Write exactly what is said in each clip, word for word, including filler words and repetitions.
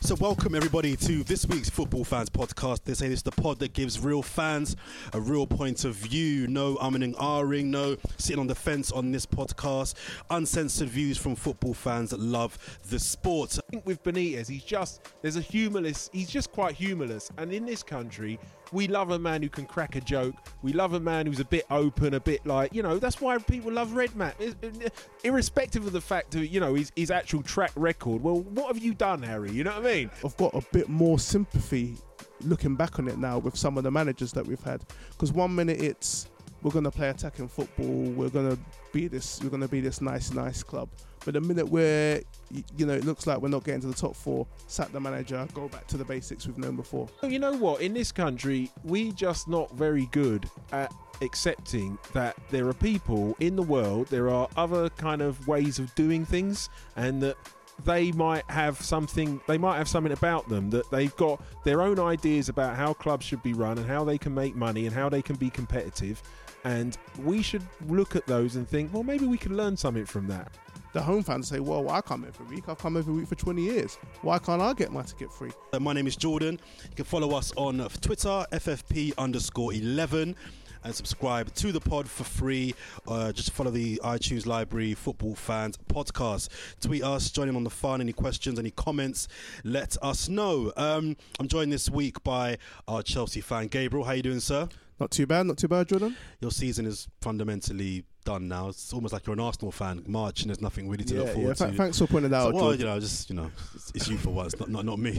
So welcome everybody to this week's Football Fans Podcast. They say this is the pod that gives real fans a real point of view. No umming and ahhing, no sitting on the fence on this podcast. Uncensored views from football fans that love the sport. I think with Benitez, he's just, there's a humorless, he's just quite humorless. And in this country, we love a man who can crack a joke. We love a man who's a bit open, a bit like, you know, that's why people love Redmat. Irrespective of the fact of, you know, his, his actual track record. Well, what have you done, Harry? You know what I mean? I've got a bit more sympathy looking back on it now with some of the managers that we've had. Because one minute it's, we're going to play attacking football, we're going to be this, we're going to be this nice, nice club. But the minute where, you know, it looks like we're not getting to the top four, sack the manager, go back to the basics we've known before. You know what? In this country, we just not very good at accepting that there are people in the world, there are other kind of ways of doing things, and that they might have something, they might have something about them, that they've got their own ideas about how clubs should be run and how they can make money and how they can be competitive. And we should look at those and think, well, maybe we can learn something from that. The home fans say, well, I come every week. I've come every week for twenty years. Why can't I get my ticket free? Uh, my name is Jordan. You can follow us on Twitter, F F P underscore eleven, and subscribe to the pod for free. Uh, just follow the iTunes library, Football Fans Podcast. Tweet us, join in on the fun. Any questions, any comments, let us know. Um, I'm joined this week by our Chelsea fan, Gabriel. How you doing, sir? Not too bad, not too bad, Jordan. Your season is fundamentally done now. It's almost like you're an Arsenal fan. March and there's nothing really to yeah, look forward yeah, to. Th- thanks for pointing that so, out, well, Jordan. you know, just you know, it's, it's you for once, not not not me.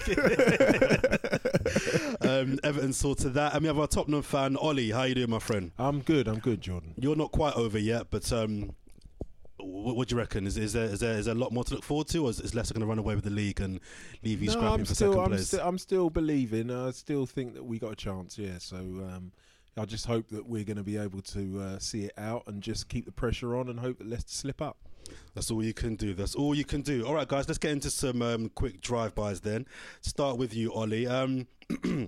um, Everton sorted that, and we have our Tottenham fan, Ollie. How you doing, my friend? I'm good. I'm good, Jordan. You're not quite over yet, but um, what, what do you reckon? Is, is there is there is there a lot more to look forward to, or is, is Leicester going to run away with the league and leave you no, scrapping I'm for still, second I'm place? Sti- I'm still believing. I still think that we got a chance. Yeah. So. Um, I just hope that we're going to be able to uh, see it out and just keep the pressure on and hope that Leicester slip up. That's all you can do. That's all you can do. All right, guys, let's get into some um, quick drive-bys then. Start with you, Ollie. Um, uh,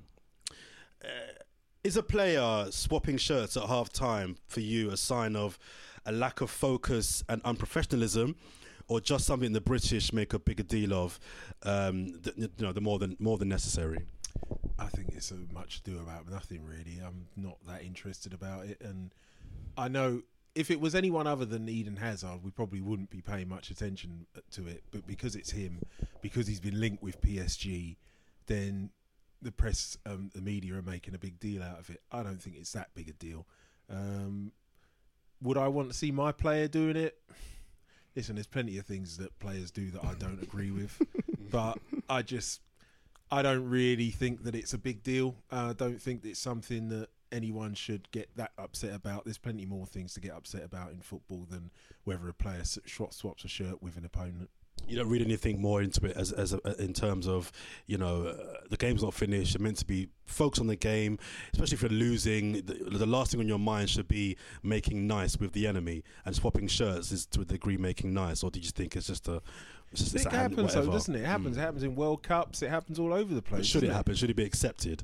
is a player swapping shirts at half-time for you a sign of a lack of focus and unprofessionalism, or just something the British make a bigger deal of, um, th- you know, the more than more than necessary? I think it's so much to do about nothing, really. I'm not that interested about it. And I know if it was anyone other than Eden Hazard, we probably wouldn't be paying much attention to it. But because it's him, because he's been linked with P S G, then the press, um, the media are making a big deal out of it. I don't think it's that big a deal. Um, would I want to see my player doing it? Listen, there's plenty of things that players do that I don't agree with. But I just... I don't really think that it's a big deal. I uh, don't think that it's something that anyone should get that upset about. There's plenty more things to get upset about in football than whether a player swaps a shirt with an opponent. You don't read anything more into it as as a, in terms of, you know, uh, the game's not finished. You're meant to be focused on the game, especially if you're losing. The, the last thing on your mind should be making nice with the enemy, and swapping shirts is to a degree making nice. Or do you just think it's just a... It's just, it's it a hand, happens whatever. though, doesn't it? It happens. Mm. It happens in World Cups. It happens all over the place. But should it, it happen? Should it be accepted?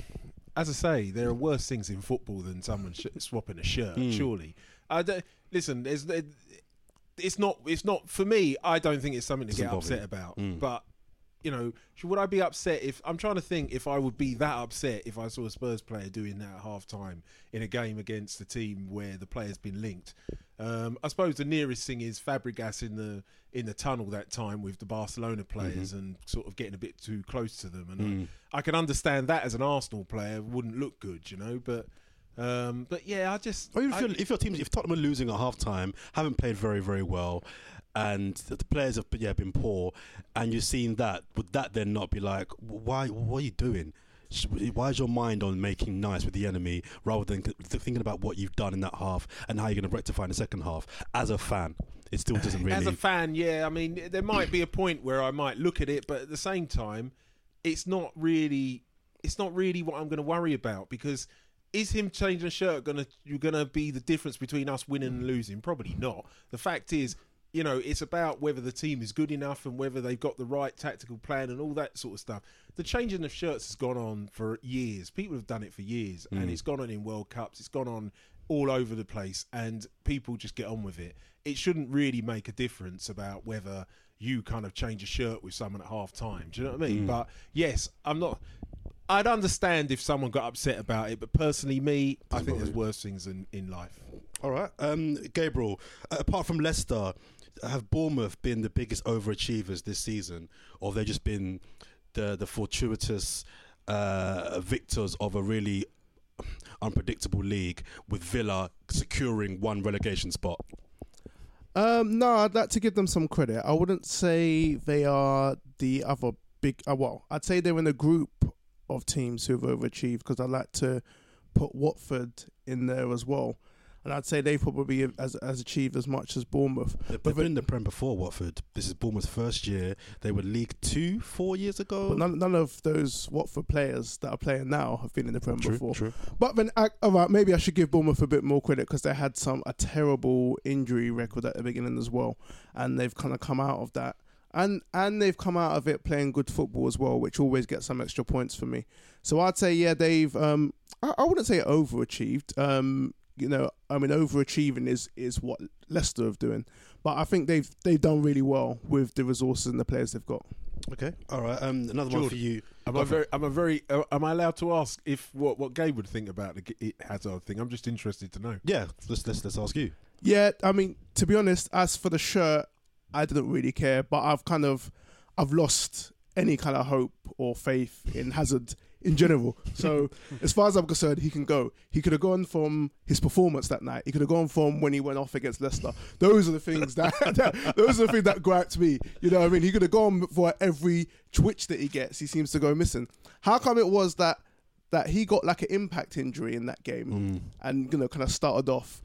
As I say, there are worse things in football than someone sh- swapping a shirt. Mm. Surely, I don't, listen. There's, it's not. It's not for me. I don't think it's something to Doesn't get bother upset you. about. Mm. But you know, should, would I be upset if I'm trying to think if I would be that upset if I saw a Spurs player doing that at half time in a game against a team where the player's been linked? Um, I suppose the nearest thing is Fabregas in the in the tunnel that time with the Barcelona players, mm-hmm. and sort of getting a bit too close to them. And mm. I, I can understand that as an Arsenal player wouldn't look good, you know. But um, but yeah, I just or if, I, you're, if your team, if Tottenham are losing at half time, haven't played very very well, and the players have yeah been poor, and you've seen that, would that then not be like, why? What are you doing? Why is your mind on making nice with the enemy rather than thinking about what you've done in that half and how you're going to rectify in the second half? As a fan, it still doesn't really... As a fan, yeah. I mean, there might be a point where I might look at it, but at the same time, it's not really, it's not really what I'm going to worry about, because is him changing a shirt going to you're going to be the difference between us winning and losing? Probably not. The fact is, you know, it's about whether the team is good enough and whether they've got the right tactical plan and all that sort of stuff. The changing of shirts has gone on for years. People have done it for years, mm. and it's gone on in World Cups. It's gone on all over the place, and people just get on with it. It shouldn't really make a difference about whether you kind of change a shirt with someone at half time. Do you know what I mean? Mm. But yes, I'm not. I'd understand if someone got upset about it, but personally, me, I think there's worse things in, in life. All right, um, Gabriel. Uh, apart from Leicester, have Bournemouth been the biggest overachievers this season, or have they just been the the fortuitous uh, victors of a really unpredictable league, with Villa securing one relegation spot? Um, no, I'd like to give them some credit. I wouldn't say they are the other big. Uh, well, I'd say they're in a group of teams who've overachieved, because I'd like to put Watford in there as well. And I'd say they've probably as, as achieved as much as Bournemouth. They've but been in the Prem before, Watford. This is Bournemouth's first year. They were League Two four years ago. But none, none of those Watford players that are playing now have been in the Prem True, before. true. But then, I, all right, maybe I should give Bournemouth a bit more credit, because they had some a terrible injury record at the beginning as well, and they've kind of come out of that. And and they've come out of it playing good football as well, which always gets some extra points for me. So I'd say, yeah, they've, um, I, I wouldn't say overachieved. Um, you know, I mean, overachieving is, is what Leicester are doing. But I think they've they've done really well with the resources and the players they've got. Okay, all right. Um, another George, one for you. Am I very? Am I very? Uh, am I allowed to ask if what, what Gabe would think about the G- Hazard thing? I'm just interested to know. Yeah, let's let's let's ask you. Yeah, I mean, to be honest, as for the shirt, I didn't really care, but I've kind of, I've lost any kind of hope or faith in Hazard in general. So as far as I'm concerned, he can go. He could have gone from his performance that night. He could have gone from when he went off against Leicester. Those are the things that, that those are the things that griped me. You know what I mean? He could have gone for every twitch that he gets. He seems to go missing. How come it was that that he got like an impact injury in that game Mm. and, you know, kind of started off?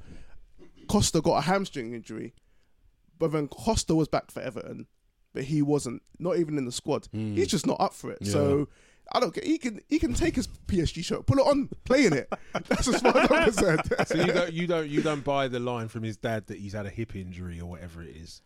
Costa got a hamstring injury, but then Costa was back for Everton, but he wasn't, not even in the squad. Mm. He's just not up for it. Yeah. So I don't care. He can he can take his P S G shirt, pull it on, play in it. That's as far as I'm concerned. So you don't you don't you don't buy the line from his dad that he's had a hip injury or whatever it is.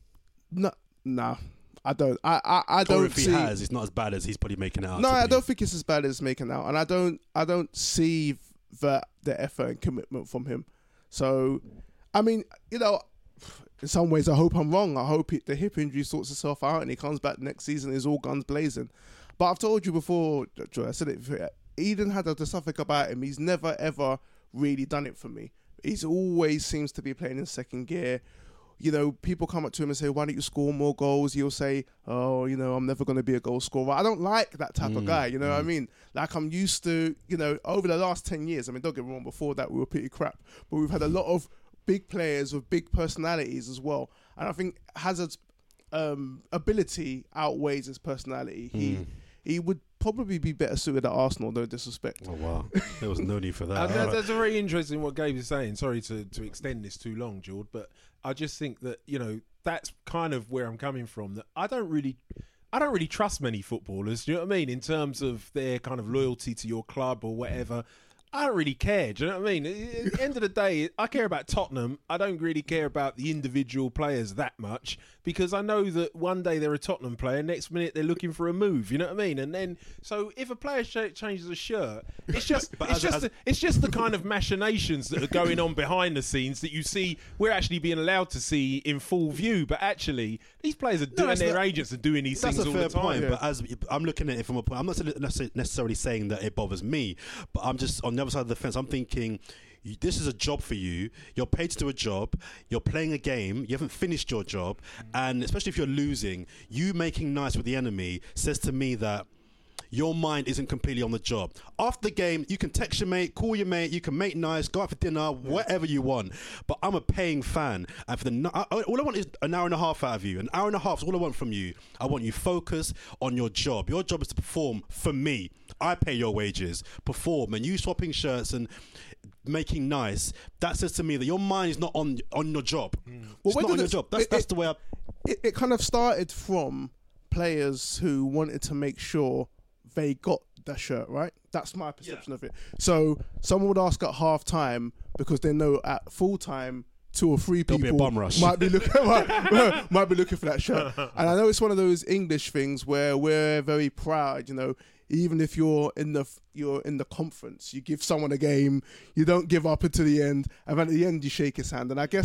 No, nah, I don't. I I, I Or don't if he see. has, it's not as bad as he's probably making it out. No, to I be. don't think it's as bad as making out, and I don't. I don't see the the effort and commitment from him. So, I mean, you know, in some ways, I hope I'm wrong. I hope it, the hip injury sorts itself out and he comes back next season. He's all guns blazing. But I've told you before, Joy, I said it before, Eden had the something about him. He's never ever really done it for me. He's always seems to be playing in second gear. You know, people come up to him and say, why don't you score more goals? He'll say, oh, you know, I'm never going to be a goal scorer. I don't like that type Mm, of guy, you know mm. what I mean? Like, I'm used to, you know, over the last ten years, I mean, don't get me wrong, before that we were pretty crap, but we've had a lot of big players with big personalities as well. And I think Hazard's um, ability outweighs his personality. He Mm. he would probably be better suited at Arsenal, no disrespect. Oh wow, there was no need for that. Uh, All that right. That's very interesting what Gabe is saying. Sorry to, to extend this too long, George, but I just think that, you know, that's kind of where I'm coming from. That I don't really, I don't really trust many footballers. Do you know what I mean? In terms of their kind of loyalty to your club or whatever. I don't really care. Do you know what I mean? At the end of the day, I care about Tottenham. I don't really care about the individual players that much, because I know that one day they're a Tottenham player, next minute they're looking for a move. You know what I mean? And then, so if a player sh- changes a shirt, it's just But it's as- just as- the, it's just the kind of machinations that are going on behind the scenes that you see. We're actually being allowed to see in full view, but actually these players are doing, that's their not- agents are doing these That's things a all fair the time. point, Yeah. but as I'm looking at it from a point, I'm not necessarily- necessarily saying that it bothers me, but I'm just on the other side of the fence. I'm thinking, you- this is a job for you. You're paid to do a job. You're playing a game. You haven't finished your job, and especially if you're losing, you making nice with the enemy says to me that your mind isn't completely on the job. After the game, you can text your mate, call your mate, you can make nice, go out for dinner, whatever you want. But I'm a paying fan, and for the no- I- I- all I want is an hour and a half out of you. An hour and a half is all I want from you. I want you focused on your job. Your job is to perform for me. I pay your wages. Perform, and you swapping shirts and making nice. That says to me that your mind is not on on your job. It's where not on did your it- job. That's it- that's it- the way I. It, it kind of started from players who wanted to make sure they got the shirt, right? That's my perception of it. So someone would ask at half time because they know at full time two or three There'll be a people bum rush. might be looking might, might be looking for that shirt. And I know it's one of those English things where we're very proud, you know. Even if you're in the you're in the conference, you give someone a game, you don't give up until the end, and then at the end you shake his hand. And I guess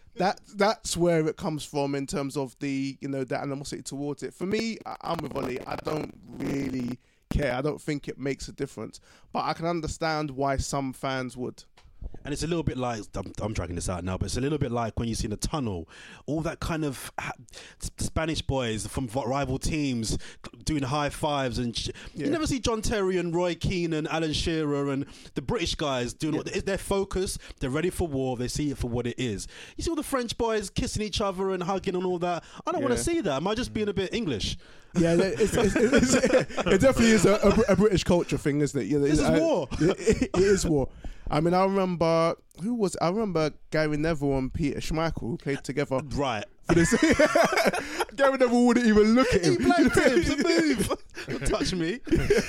that that's where it comes from in terms of the, you know, the animosity towards it. For me, I, I'm with Ollie. I don't really care. I don't think it makes a difference, but I can understand why some fans would. And it's a little bit like, I'm, I'm dragging this out now, but it's a little bit like when you see in the tunnel, all that kind of ha- Spanish boys from rival teams doing high fives. And sh- yeah. You never see John Terry and Roy Keane and Alan Shearer and the British guys doing yeah. what they're focused, they're ready for war, they see it for what it is. You see all the French boys kissing each other and hugging and all that. I don't yeah. want to see that. Am I just being a bit English? Yeah, it's, it's, it's, it definitely is a, a, a British culture thing, isn't it? You know, this is I, war. It, it, it is war. I mean, I remember who was I remember Gary Neville and Peter Schmeichel who played together. Right. For this. Gary Neville wouldn't even look at him. He blanked him to move. Don't touch me.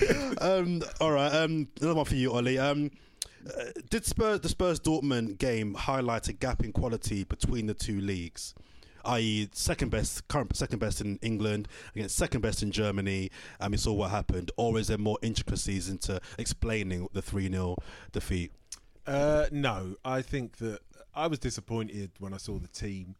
Um, all right. Um, another one for you, Ollie. Um, uh, did Spurs the Spurs Dortmund game highlight a gap in quality between the two leagues? that is, second best, current second best in England against second best in Germany, and we saw what happened? Or is there more intricacies into explaining the three nil defeat? Uh, no, I think that I was disappointed when I saw the team.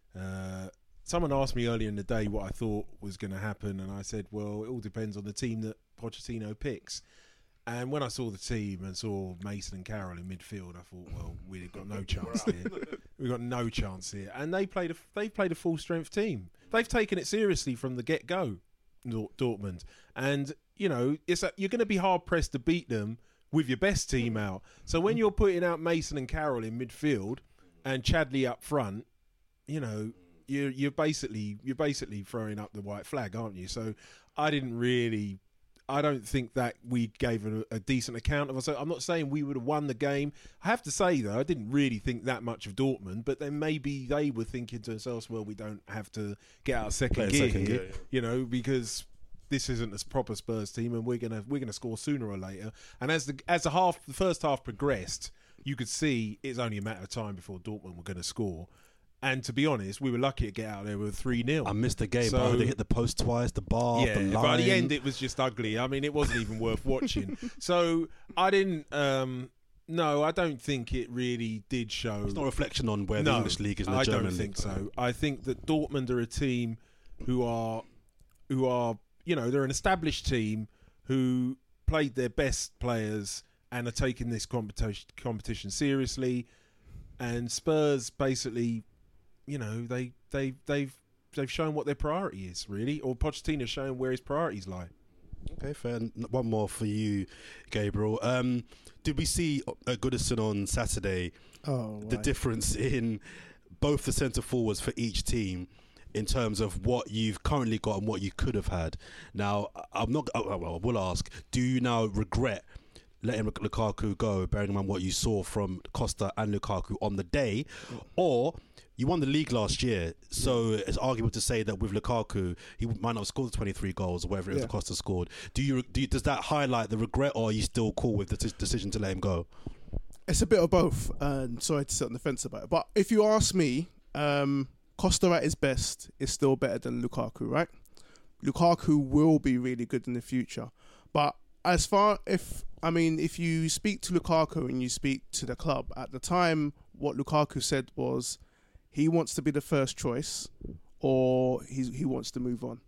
Uh, someone asked me earlier in the day what I thought was going to happen, and I said, well, it all depends on the team that Pochettino picks. And when I saw the team and saw Mason and Carroll in midfield, I thought, well, we've got no chance here. We've got no chance here. And they played a, they've played a full-strength team. They've taken it seriously from the get-go, Dortmund. And, you know, it's a, you're going to be hard-pressed to beat them with your best team out. So when you're putting out Mason and Carroll in midfield and Chadley up front, you know, you're, you're basically you're basically throwing up the white flag, aren't you? So I didn't really... I don't think that we gave a, a decent account of us. I'm not saying we would have won the game. I have to say, though, I didn't really think that much of Dortmund, but then maybe they were thinking to themselves, well, we don't have to get out of second gear second here, gear, yeah. you know, because this isn't a proper Spurs team and we're gonna we're gonna score sooner or later. And as the as the half the first half progressed, you could see it's only a matter of time before Dortmund were going to score. And to be honest, we were lucky to get out there with three nil. I missed the game, so, but they hit the post twice, the bar, yeah, the line. But at the end, it was just ugly. I mean, it wasn't even worth watching. So I didn't... Um, no, I don't think it really did show... It's not a reflection on where no, the English league is and the I German don't think league. so. I think that Dortmund are a team who are, who are, you know, they're an established team who played their best players and are taking this competition competition seriously. And Spurs basically... You know, they they they've they've shown what their priority is, really, or Pochettino's shown where his priorities lie. Okay, fair. One more for you, Gabriel. Um, did we see at Goodison on Saturday oh, the right. difference in both the centre forwards for each team in terms of what you've currently got and what you could have had? Now, I'm not. Well, I will ask: do you now regret letting Lukaku go, bearing in mind what you saw from Costa and Lukaku on the day, or you won the league last year, so it's arguable to say that with Lukaku, he might not have scored the twenty-three goals or whatever it is yeah. that Costa scored. Do you, do you does that highlight the regret, or are you still cool with the t- decision to let him go? It's a bit of both, and sorry to sit on the fence about it. But if you ask me, um, Costa at his best is still better than Lukaku, right? Lukaku will be really good in the future, but as far if I mean, if you speak to Lukaku and you speak to the club at the time, what Lukaku said was he wants to be the first choice, or he he wants to move on,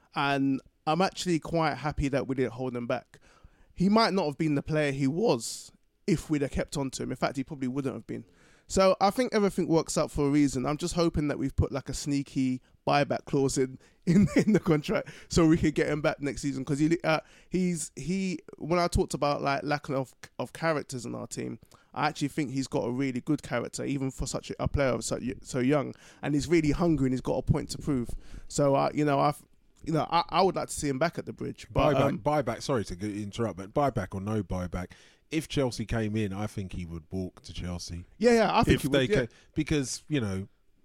and I'm actually quite happy that we didn't hold him back. He might not have been the player he was if we'd have kept on to him. In fact, he probably wouldn't have been. So I think everything works out for a reason. I'm just hoping that we've put like a sneaky buyback clause in, in, in the contract so we could get him back next season. Because he uh, he's he when I talked about like lack of of characters in our team, I actually think he's got a really good character, even for such a, a player so, so young, and he's really hungry and he's got a point to prove. So uh, you know I've. You know, I, I would like to see him back at the Bridge. But, buyback, um, buyback. Sorry to interrupt, but buyback or no buyback. If Chelsea came in, I think he would walk to Chelsea. Yeah, yeah, I think if he they would. Yeah. Came, because you know,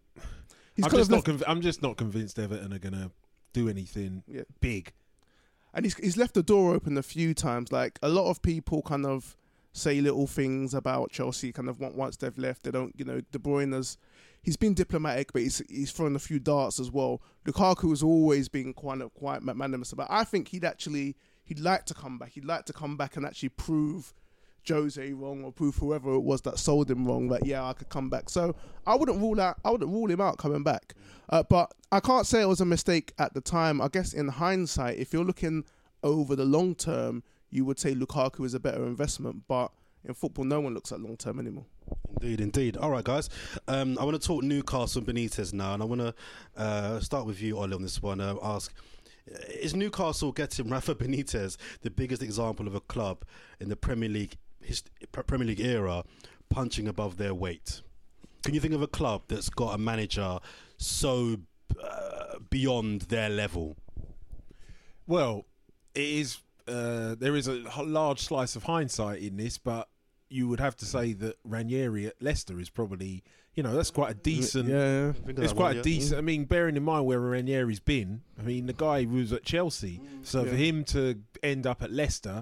He's I'm kind just, of not conv- I'm just not convinced Everton are going to do anything yeah. big. And he's he's left the door open a few times. Like a lot of people kind of say little things about Chelsea. Kind of once they've left, they don't. You know, De Bruyne's. He's been diplomatic, but he's he's thrown a few darts as well. Lukaku has always been quite quite magnanimous about. I think he'd actually he'd like to come back. He'd like to come back and actually prove Jose wrong or prove whoever it was that sold him wrong that yeah I could come back. So I wouldn't rule out I wouldn't rule him out coming back. Uh, but I can't say it was a mistake at the time. I guess in hindsight, if you're looking over the long term, you would say Lukaku is a better investment. But in football, no one looks at long term anymore. Indeed, indeed. All right, guys. Um, I want to talk Newcastle and Benitez now, and I want to uh, start with you, Ollie, on this one. Uh, ask: is Newcastle getting Rafa Benitez the biggest example of a club in the Premier League his, Premier League era punching above their weight? Can you think of a club that's got a manager so uh, beyond their level? Well, it is. Uh, there is a large slice of hindsight in this, but you would have to say that Ranieri at Leicester is probably, you know, that's quite a decent. Yeah, it's quite one, a yeah. decent. I mean, bearing in mind where Ranieri's been, I mean, the guy was at Chelsea, so yeah. for him to end up at Leicester,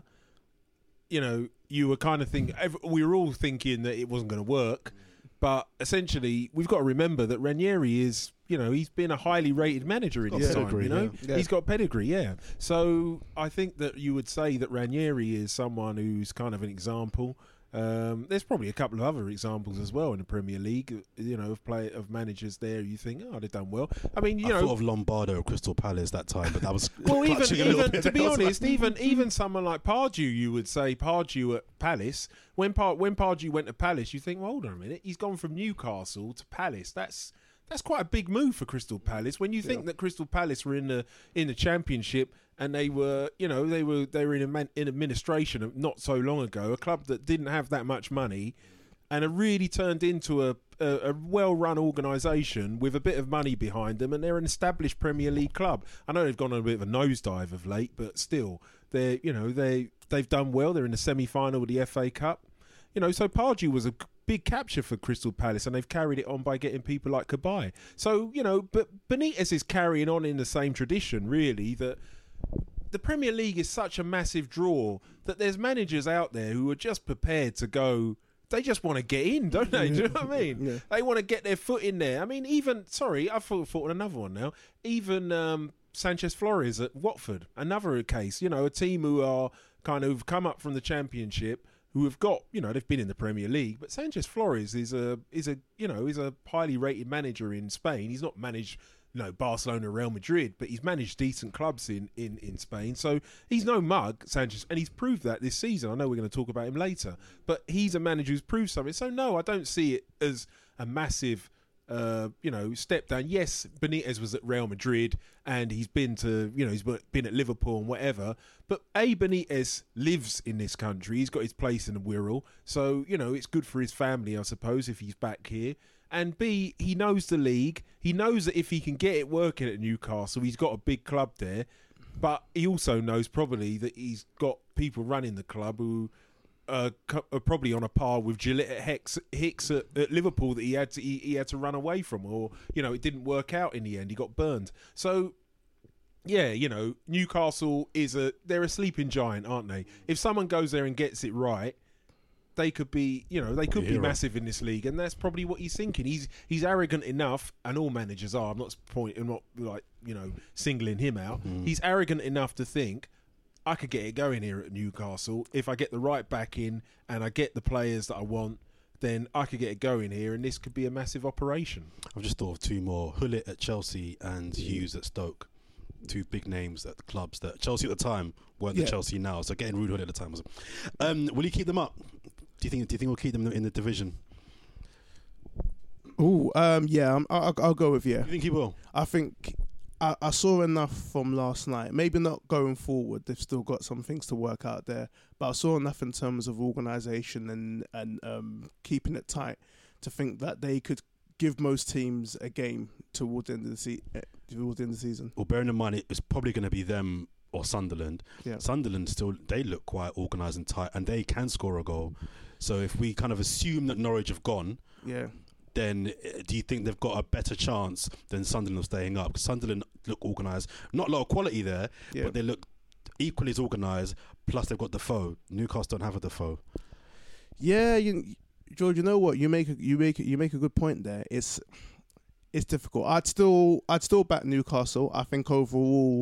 you know, you were kind of thinking, we were all thinking that it wasn't going to work, but essentially, we've got to remember that Ranieri is, you know, he's been a highly rated manager in his time, you know? Yeah. Yeah. He's got pedigree, yeah. So I think that you would say that Ranieri is someone who's kind of an example. Um, there's probably a couple of other examples as well in the Premier League, you know, of play of managers there. You think, oh, they've done well. I mean, you I know, thought of Lombardo at Crystal Palace that time, but that was well. Even, even to be honest, like... even even someone like Pardew, you would say Pardew at Palace. When Par- when Pardew went to Palace, you think, well, hold on a minute, he's gone from Newcastle to Palace. That's that's quite a big move for Crystal Palace. When you think yeah. that Crystal Palace were in the in the Championship. And they were, you know, they were they were in, a, in administration not so long ago, a club that didn't have that much money, and it really turned into a, a, a well-run organisation with a bit of money behind them, and they're an established Premier League club. I know they've gone on a bit of a nosedive of late, but still, they're, you know, they they've done well. They're in the semi-final of the F A Cup, you know. So Pardew was a big capture for Crystal Palace, and they've carried it on by getting people like Cabaye. So you know, but Benitez is carrying on in the same tradition, really, that. The Premier League is such a massive draw that there's managers out there who are just prepared to go. They just want to get in, don't they? Do you know what I mean? Yeah. They want to get their foot in there. I mean, even, sorry, I've thought, thought of another one now. Even um, Sanchez Flores at Watford, another case. You know, a team who are kind of come up from the Championship, who have got, you know, they've been in the Premier League. But Sanchez Flores is a, is a, you know, is a highly rated manager in Spain. He's not managed... No, Barcelona, Real Madrid, but he's managed decent clubs in, in, in Spain. So he's no mug, Sanchez, and he's proved that this season. I know we're going to talk about him later, but he's a manager who's proved something. So no, I don't see it as a massive, uh, you know, step down. Yes, Benitez was at Real Madrid and he's been to, you know, he's been at Liverpool and whatever. But A, Benitez lives in this country. He's got his place in the Wirral. So, you know, it's good for his family, I suppose, if he's back here. And B, he knows the league. He knows that if he can get it working at Newcastle, he's got a big club there. But he also knows probably that he's got people running the club who uh, are probably on a par with Gillette at Hex, Hicks at, at Liverpool that he had to he, he had to run away from, or you know it didn't work out in the end. He got burned. So yeah, you know Newcastle is a they're a sleeping giant, aren't they? If someone goes there and gets it right. They could be, you know, they could be massive in this league, and that's probably what he's thinking. He's he's arrogant enough, and all managers are. I'm not point, I'm not like you know singling him out. Mm. He's arrogant enough to think I could get it going here at Newcastle if I get the right back in and I get the players that I want. Then I could get it going here, and this could be a massive operation. I've just thought of two more: Hullet at Chelsea and Hughes at Stoke. Two big names at the clubs that Chelsea at the time weren't yeah. the Chelsea now. So getting Ruud Hullet at the time was. Um, will you keep them up? Do you think? Do you think we'll keep them in the division? Oh, um, yeah, I'm, I'll, I'll go with yeah. You think he will? I think I, I saw enough from last night. Maybe not going forward. They've still got some things to work out there. But I saw enough in terms of organisation and and um, keeping it tight to think that they could give most teams a game towards the end of the se- towards the end of the season. Well, bearing in mind it's probably going to be them or Sunderland. Yeah. Sunderland still they look quite organised and tight, and they can score a goal. So if we kind of assume that Norwich have gone, yeah, then do you think they've got a better chance than Sunderland of staying up? Because Sunderland look organised, not a lot of quality there, yeah. but they look equally as organised. Plus they've got Defoe. Newcastle don't have a Defoe. Yeah, you, George. You know what? You make a, you make you make a good point there. It's it's difficult. I'd still I'd still back Newcastle. I think overall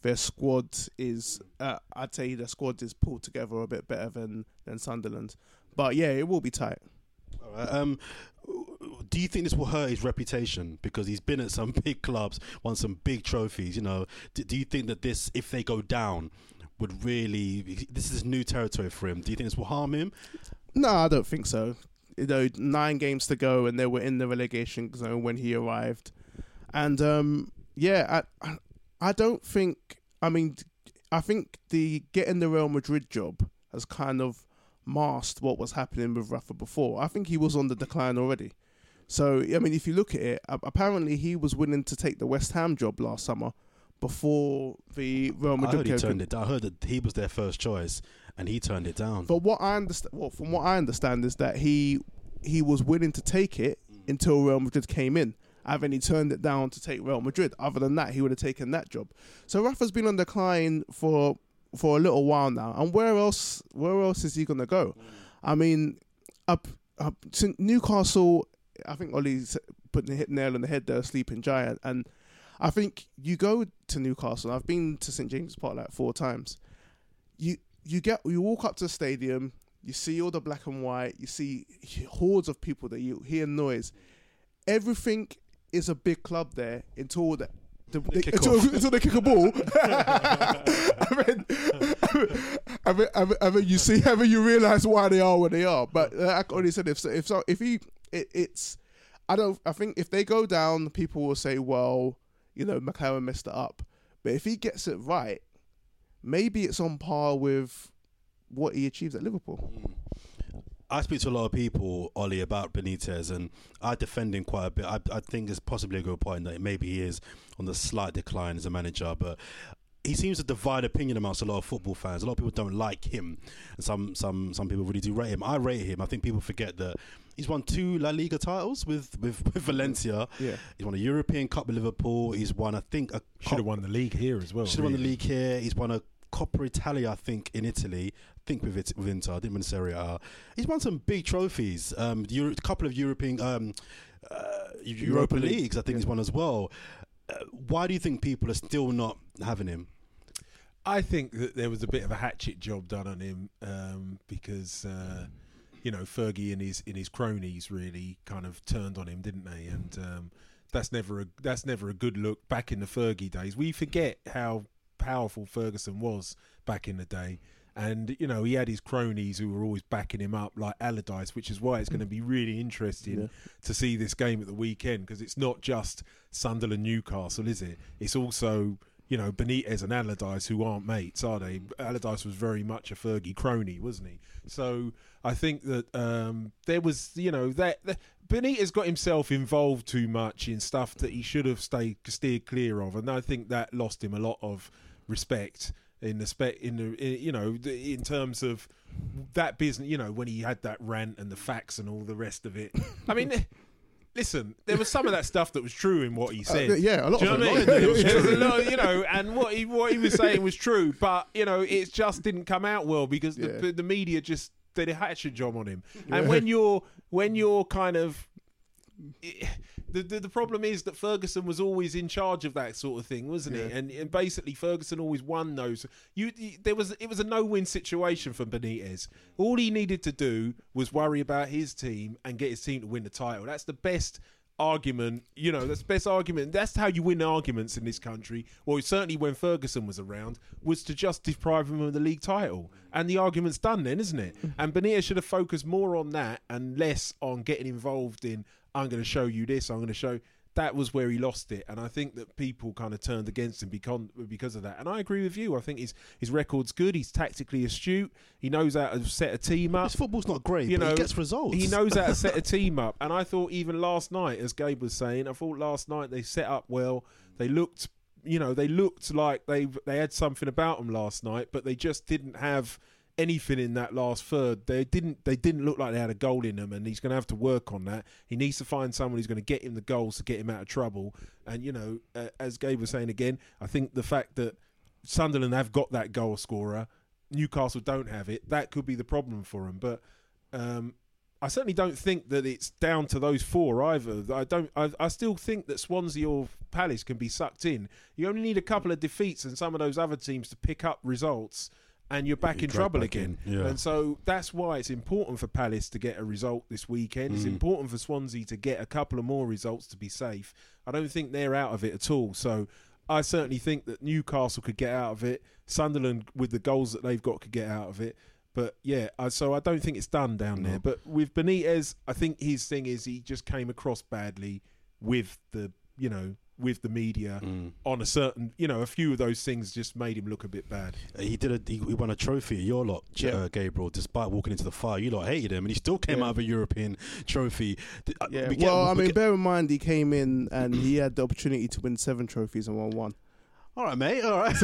their squad is, uh, I'd say their squad is pulled together a bit better than, than Sunderland. But yeah, it will be tight. All right, um, do you think this will hurt his reputation? Because he's been at some big clubs, won some big trophies, you know. Do, do you think that this, if they go down, would really, this is new territory for him? Do you think this will harm him? No, I don't think so. You know, nine games to go and they were in the relegation zone when he arrived. And um, yeah, I, I don't think, I mean, I think the getting the Real Madrid job has kind of masked what was happening with Rafa before. I think he was on the decline already. So, I mean, if you look at it, apparently he was willing to take the West Ham job last summer before the Real Madrid. I heard he came turned it down. I heard that he was their first choice and he turned it down. But what I understand, well, from what I understand is that he he was willing to take it until Real Madrid came in. And then he turned it down to take Real Madrid. Other than that, he would have taken that job. So Rafa's been on decline for for a little while now. And where else where else is he going to go? Mm. I mean, up, up to Newcastle, I think Ollie's put the hit nail on the head there, a sleeping giant. And I think you go to Newcastle. I've been to Saint James's Park like four times. You you get you walk up to the stadium, you see all the black and white, you see hordes of people that you hear noise. Everything is a big club there until the, the, the until, until they kick a ball. I mean, I mean, I mean, I mean, you see, I mean, you realise why they are where they are. But uh, like Ollie said, if so, if so, if he, it, it's, I don't, I think if they go down, people will say, well, you know, McLaren messed it up. But if he gets it right, maybe it's on par with what he achieves at Liverpool. Mm. I speak to a lot of people, Ollie, about Benitez, and I defend him quite a bit. I, I think there's possibly a good point that maybe he is on the slight decline as a manager, but he seems to divide opinion amongst a lot of football fans. A lot of people don't like him, and some some some people really do rate him. I rate him. I think people forget that he's won two La Liga titles with, with, with Valencia. Yeah. He's won a European Cup with Liverpool. He's won, I think, a should have won the league here as well. Should have really. won the league here. He's won a Coppa Italia, I think, in Italy. I think with it with Inter. I didn't win Serie A. He's won some big trophies. Um, Euro, a couple of European um, uh, Europa, Europa leagues. I think yeah. he's won as well. Uh, why do you think people are still not having him? I think that there was a bit of a hatchet job done on him um, because uh, you know Fergie and his in his cronies really kind of turned on him, didn't they? And um, that's never a that's never a good look. Back in the Fergie days, we forget how powerful Ferguson was back in the day. And, you know, he had his cronies who were always backing him up, like Allardyce, which is why it's going to be really interesting yeah. to see this game at the weekend, because it's not just Sunderland Newcastle, is it? It's also, you know, Benitez and Allardyce, who aren't mates, are they? Allardyce was very much a Fergie crony, wasn't he? So I think that um, there was, you know, that, that Benitez got himself involved too much in stuff that he should have stayed steered clear of, and I think that lost him a lot of respect. In the spec, in the in, you know, in terms of that business, you know, when he had that rant and the facts and all the rest of it. I mean, listen, there was some of that stuff that was true in what he said. Uh, yeah, a lot Do you of know it. What I mean? It was true. A lot, you know, and what he what he was saying was true, but you know, it just didn't come out well because the, yeah. the media just did a hatchet job on him. Yeah. And when you're when you're kind of It, the, the the problem is that Ferguson was always in charge of that sort of thing, wasn't yeah. he? And and basically Ferguson always won those. You, you there was it was a no-win situation for Benitez. All he needed to do was worry about his team and get his team to win the title. That's the best argument, you know, that's the best argument. That's how you win arguments in this country, or certainly when Ferguson was around, was to just deprive him of the league title. And the argument's done then, isn't it? And Benitez should have focused more on that and less on getting involved in, I'm going to show you this, I'm going to show... That was where he lost it, and I think that people kind of turned against him because, because of that. And I agree with you. I think his his record's good. He's tactically astute. He knows how to set a team up. His football's not great, you but know, he gets results. He knows how to set a team up. And I thought even last night, as Gabe was saying, I thought last night they set up well. They looked, you know, they looked like they they had something about them last night, but they just didn't have anything in that last third. They didn't they didn't look like they had a goal in them, and he's going to have to work on that. He needs to find someone who's going to get him the goals to get him out of trouble. And you know, uh, as Gabe was saying again, I think the fact that Sunderland have got that goal scorer, Newcastle don't have it, that could be the problem for them. But um, I certainly don't think that it's down to those four either. I don't. I, I still think that Swansea or Palace can be sucked in. You only need a couple of defeats and some of those other teams to pick up results, and you're back You in drag trouble back again. in, yeah. And so that's why it's important for Palace to get a result this weekend. It's Mm. important for Swansea to get a couple of more results to be safe. I don't think they're out of it at all. So I certainly think that Newcastle could get out of it. Sunderland, with the goals that they've got, could get out of it. But yeah, I, so I don't think it's done down No. there. But with Benitez, I think his thing is he just came across badly with the, you know, with the media Mm. on a certain, you know, a few of those things just made him look a bit bad. He did a he, he won a trophy at your lot, J- Yeah. uh, Gabriel. Despite walking into the fire, you lot hated him, and he still came Yeah. out of a European trophy. Th- uh, Yeah. we get- well, I we mean, get- bear in mind he came in and he had the opportunity to win seven trophies and won one. all right, mate. All right.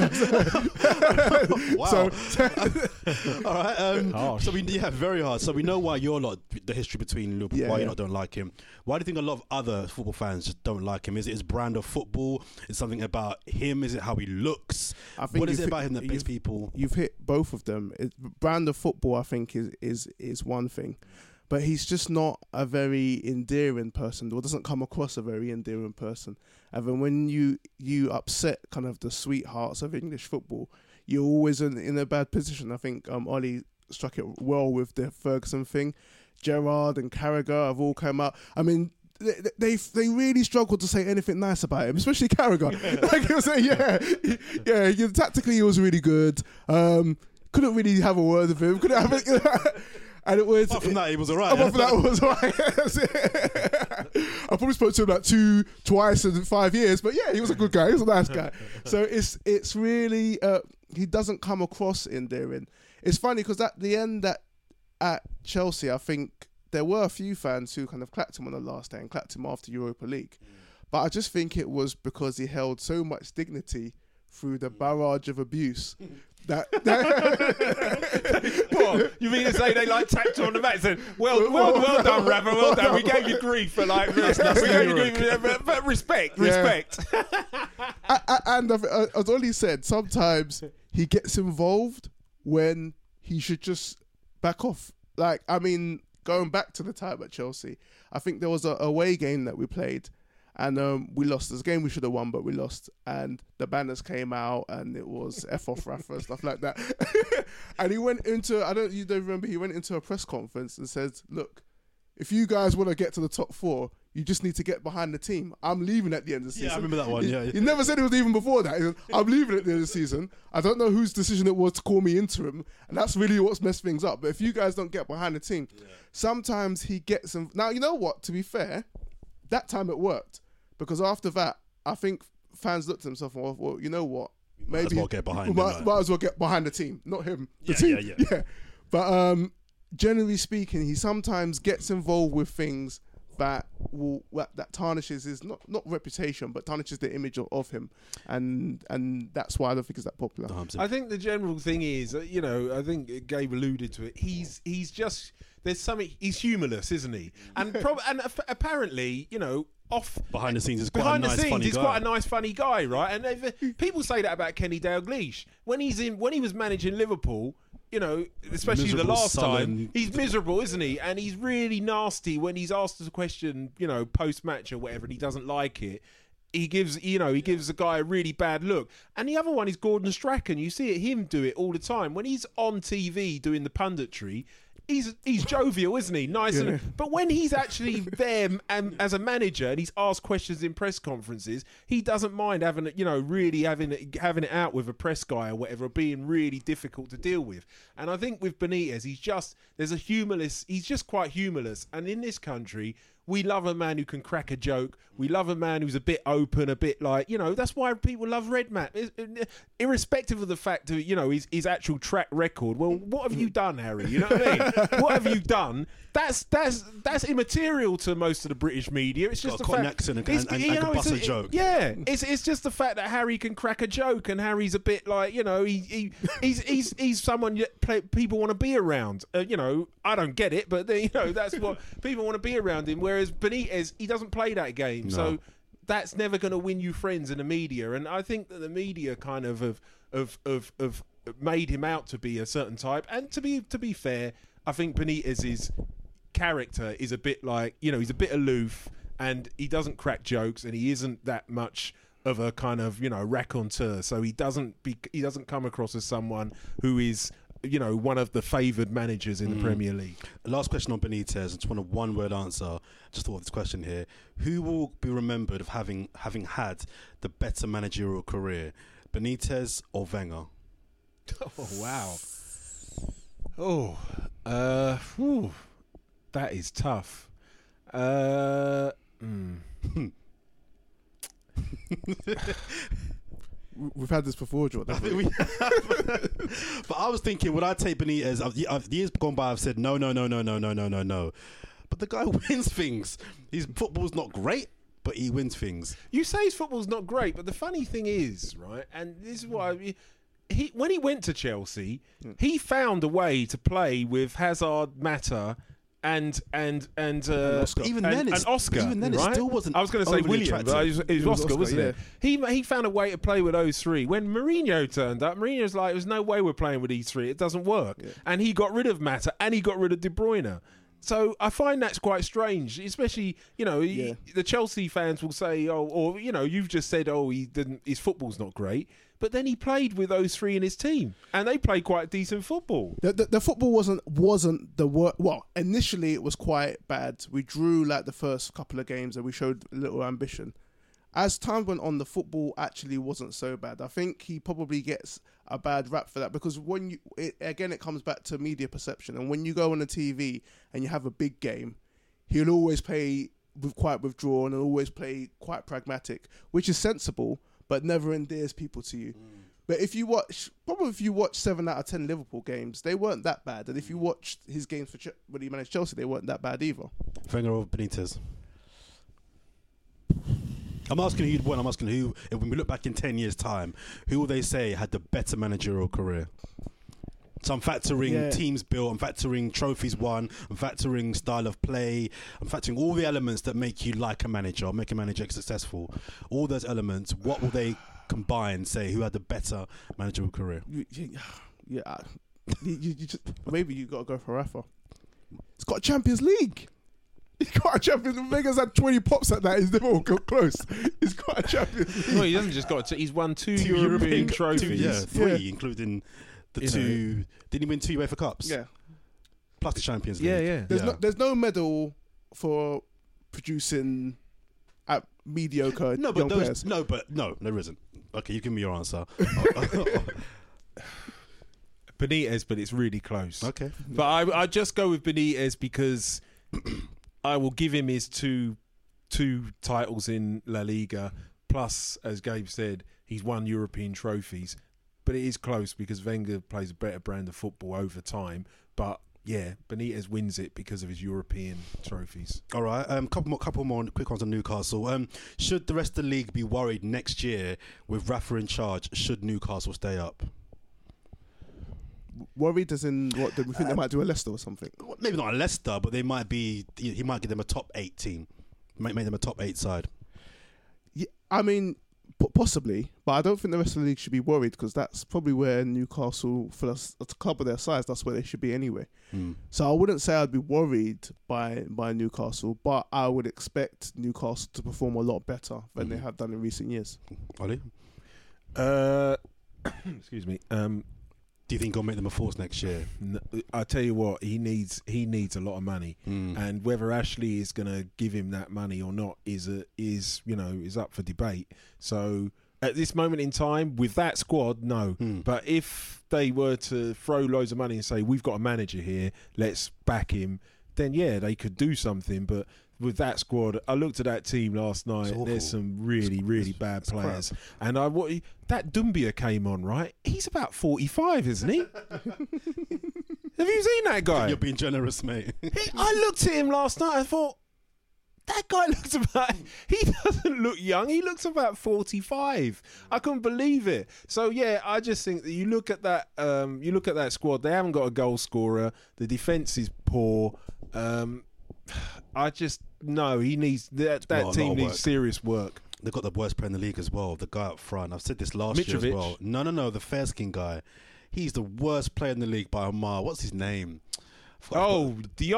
wow. So, all right. Um, Harsh. so we yeah, very hard. So we know why your lot, the history between Liverpool, Yeah, why you yeah. lot don't like him. Why do you think a lot of other football fans just don't like him? Is it his brand of football? Is it something about him? Is it how he looks? I think What is you've it about hit- him that makes you've- people? You've hit both of them. It, brand of football, I think, is is is one thing, but he's just not a very endearing person, or doesn't come across a very endearing person. And then when you you upset kind of the sweethearts of English football, you're always in, in a bad position. I think um, Ollie struck it well with the Ferguson thing. Gerrard and Carragher have all come out. I mean, they they, they really struggled to say anything nice about him, especially Carragher. Like he was saying, yeah, yeah, yeah, tactically he was really good. Um, couldn't really have a word with him. Couldn't have it. And it was. Apart from that, he was all right. Apart from that, it was all right. That's it. I probably spoke to him like two, twice in five years, but yeah, he was a good guy. He was a nice guy. So it's it's really uh, he doesn't come across endearing. It's funny because at the end that at Chelsea, I think there were a few fans who kind of clapped him on the last day and clapped him after Europa League, but I just think it was because he held so much dignity through the barrage of abuse. That, that What? You mean to say they like tapped on the back and said, well, well, well done, Rafa, well done. We gave you grief for like this. that's We gave you the grief, but, but respect, Yeah. respect. I, I, and I've- uh, as Ollie said, sometimes he gets involved when he should just back off. Like, I mean, going back to the time at Chelsea, I think there was a away game that we played, and um, we lost. This game we should have won, but we lost. And the banners came out, and it was F off Rafa and stuff like that. And he went into, I don't, you don't remember, he went into a press conference and said, "Look, if you guys want to get to the top four, you just need to get behind the team. I'm leaving at the end of the Yeah, season." I remember that one. He, Yeah, yeah. he never said it was even before that. He said, "I'm leaving at the end of the season. I don't know whose decision it was to call me interim, and that's really what's messed things up. But if you guys don't get behind the team, sometimes he gets them." Now, you know what? To be fair, that time it worked, because after that, I think fans looked at themselves and went, "Well, you know what? Might as well get behind we him, might, like. might as well get behind the team, not him. The Yeah, team, yeah, yeah. But um, generally speaking, he sometimes gets involved with things that will that, that tarnishes his not not reputation, but tarnishes the image of, of him, and and that's why I don't think it's that popular. Um, so- I think the general thing is, uh, you know, I think Gabe alluded to it. He's he's just there's something. He's humorless, isn't he? And prob- and ap- apparently, you know, off behind the scenes, is quite behind a nice, the scenes, funny he's guy. quite a nice, funny guy, right? And if, people say that about Kenny Dalglish when he's in when he was managing Liverpool. You know, especially the Miserable, last sullen. time, he's miserable, isn't he? And he's really nasty when he's asked a question, you know, post-match or whatever, and he doesn't like it. He gives, you know, he gives the guy a really bad look. And the other one is Gordon Strachan. You see it, him do it all the time. When he's on T V doing the punditry, he's he's jovial, isn't he? Nice. Yeah. And, but when he's actually there and as a manager and he's asked questions in press conferences, he doesn't mind having, you know, really having it, having it out with a press guy or whatever, being really difficult to deal with. And I think with Benitez, he's just, there's a humorless, he's just quite humorless. And in this country, we love a man who can crack a joke. We love a man who's a bit open, a bit like, you know, that's why people love Redknapp. Irrespective of the fact of, you know, his, his actual track record. Well, what have you done, Harry? You know what I mean? What have you done? That's that's that's immaterial to most of the British media. It's just Got a the cotton fact, accent and- it's- and- you and know, can it's bust a joke. Yeah, it's it's just the fact that Harry can crack a joke, and Harry's a bit like, you know, he, he he's he's he's someone that play, people want to be around. Uh, you know, I don't get it, but they, you know, that's what people want to be around him. Whereas Benitez, he doesn't play that game, No. so that's never going to win you friends in the media. And I think that the media kind of have of of of made him out to be a certain type. And to be to be fair, I think Benitez is character is a bit like, you know, he's a bit aloof and he doesn't crack jokes and he isn't that much of a kind of, you know, raconteur. So he doesn't be, he doesn't come across as someone who is, you know, one of the favoured managers in the mm. Premier League. Last question on Benitez. I just want a one-word answer. Just thought of this question here. Who will be remembered of having having had the better managerial career, Benitez or Wenger? Oh, wow. Oh, uh, whew, that is tough. Uh, mm. We've had this before, Jordan. I think we have. But I was thinking, would I take Benitez? I've, I've, years gone by, I've said no, no, no, no, no, no, no, no, no. But the guy wins things. His football's not great, but he wins things. You say his football's not great, but the funny thing is, right, and this is why I, he when he went to Chelsea, mm. he found a way to play with Hazard, Mata, and and and, uh, and Oscar. Even and, then, it's, and Oscar. Even then, right? it still wasn't. I was going to say William, but it was, it was, it was Oscar, Oscar, wasn't yeah. it? He he found a way to play with those three. When Mourinho turned up, Mourinho's like, "There's no way we're playing with these three. It doesn't work." Yeah. And he got rid of Mata, and he got rid of De Bruyne. So I find that's quite strange, especially, you know, yeah. he, the Chelsea fans will say, oh, or, you know, you've just said, oh, he didn't, his football's not great. But then he played with those three in his team, and they played quite decent football. The, the, the football wasn't wasn't the work. Well, initially it was quite bad. We drew like the first couple of games, and we showed a little ambition. As time went on, the football actually wasn't so bad. I think he probably gets a bad rap for that because when you it, again, it comes back to media perception. And when you go on the T V and you have a big game, he'll always play with quite withdrawn and always play quite pragmatic, which is sensible, but never endears people to you. Mm. But if you watch, probably if you watch seven out of ten Liverpool games, they weren't that bad. And if you watched his games for Ch- when he managed Chelsea, they weren't that bad either. Wenger or Benitez? I'm asking who you'd want. I'm asking who, if we look back in ten years' time, who will they say had the better managerial career? So I'm factoring yeah. teams built, I'm factoring trophies won, I'm factoring style of play, I'm factoring all the elements that make you like a manager, make a manager successful. All those elements, what will they combine, say, who had the better managerial career? You, you, yeah, you, you, you just, maybe you got to go for Rafa. It's got a Champions League. He's got a Champions League. Weger's had twenty pops at that. He's never all got close. He's got a Champions League. Well, he hasn't just got. A t- he's won two, two European, European trophies. Two, yeah, three, yeah. including the you two. Know. Didn't he win two UEFA Cups? Yeah. Plus the Champions League. Yeah, yeah. There's yeah. no, there's no medal for producing at mediocre no, but young those, players. No, but no, there isn't. Okay, you give me your answer. Benitez, but it's really close. Okay, but I I just go with Benitez because I will give him his two two titles in La Liga. Plus, as Gabe said, he's won European trophies. But it is close because Wenger plays a better brand of football over time. But yeah, Benitez wins it because of his European trophies. All right, um, couple more, couple more quick ones on Newcastle. Um, should the rest of the league be worried next year with Rafa in charge? Should Newcastle stay up? Worried as in what? Do we think uh, they might do a Leicester or something? Maybe not a Leicester, but they might be. He might give them a top eight team. Might make them a top eight side. Yeah, I mean, possibly, but I don't think the rest of the league should be worried because that's probably where Newcastle, for a club of their size, that's where they should be anyway. Mm. So I wouldn't say I'd be worried by by Newcastle, but I would expect Newcastle to perform a lot better than mm. they have done in recent years. Ollie? Uh, excuse me. Um, Do you think he'll make them a force next year? No, I tell you what, he needs he needs a lot of money, mm. and whether Ashley is going to give him that money or not is a, is you know is up for debate. So at this moment in time, with that squad, no. Mm. But if they were to throw loads of money and say we've got a manager here, let's back him, then yeah, they could do something. But with that squad, I looked at that team last night. There's some really, really it's, bad it's players. Crap. And I what that Dumbia came on, right? He's about forty-five, isn't he? Have you seen that guy? You're being generous, mate. he, I looked at him last night. I thought that guy looks about. He doesn't look young. He looks about forty-five. I couldn't believe it. So yeah, I just think that you look at that. Um, you look at that squad. They haven't got a goal scorer. The defense is poor. Um, I just no. He needs that. That team needs work. serious work. They've got the worst player in the league as well. The guy up front. I've said this last Mitrovic. year as well. No, no, no. The fair-skinned guy. He's the worst player in the league by a mile. What's his name? Oh, De Jong.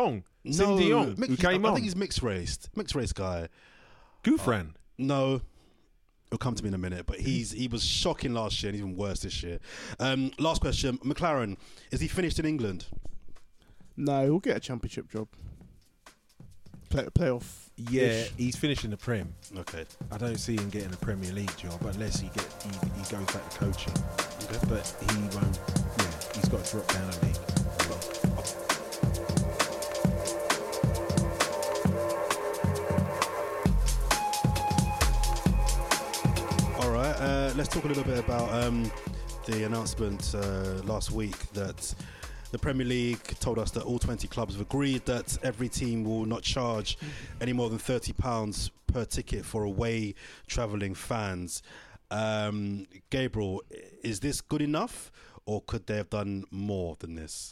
Sin De Jong, mi- who came I on. think he's mixed race, mixed race guy. Gouffran. No, it'll come to me in a minute. But he's he was shocking last year and even worse this year. Um, last question, McLaren, is he finished in England? No, he'll get a championship job. Play, playoff. Yeah, he's finishing the Prem. Okay. I don't see him getting a Premier League job unless he get he, he goes back to coaching. Okay. But he won't. Yeah, he's got to drop down a league. All right. Uh, let's talk a little bit about um, the announcement uh, last week that the Premier League told us that all twenty clubs have agreed that every team will not charge any more than thirty pounds per ticket for away travelling fans. Um, Gabriel, is this good enough, or could they have done more than this?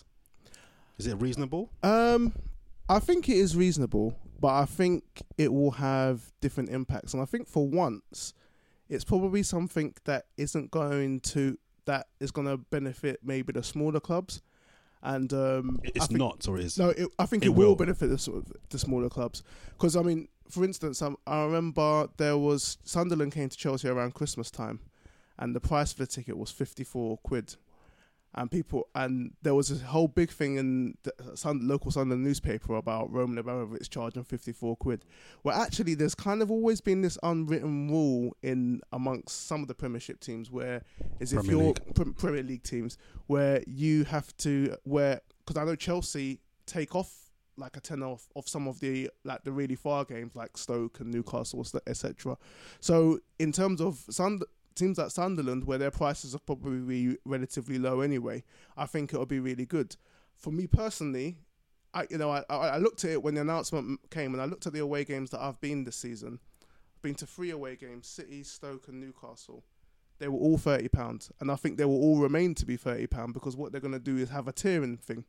Is it reasonable? Um, I think it is reasonable, but I think it will have different impacts. And I think for once, it's probably something that isn't going to, that is going to benefit maybe the smaller clubs. And um, It's I think, not, or it is? No, it, I think It it, will. will. benefit the, sort of- the smaller clubs. Because, I mean, for instance, um, I remember there was, Sunderland came to Chelsea around Christmas time, and the price for the ticket was fifty-four quid. And people, and there was a whole big thing in the Sun, local Sunderland newspaper about Roman Abramovich charging fifty-four quid. Well, actually, there's kind of always been this unwritten rule in amongst some of the Premiership teams where is if Premier you're League. Pre- Premier League teams where you have to where because I know Chelsea take off like a tenner off of some of the like the really far games like Stoke and Newcastle, et cetera. So in terms of Sun. Teams like Sunderland, where their prices are probably relatively low anyway, I think it'll be really good. For me personally, I you know I, I I looked at it when the announcement came, and I looked at the away games that I've been this season. I've been to three away games: City, Stoke, and Newcastle. They were all thirty pounds, and I think they will all remain to be thirty pounds because what they're going to do is have a tiering thing.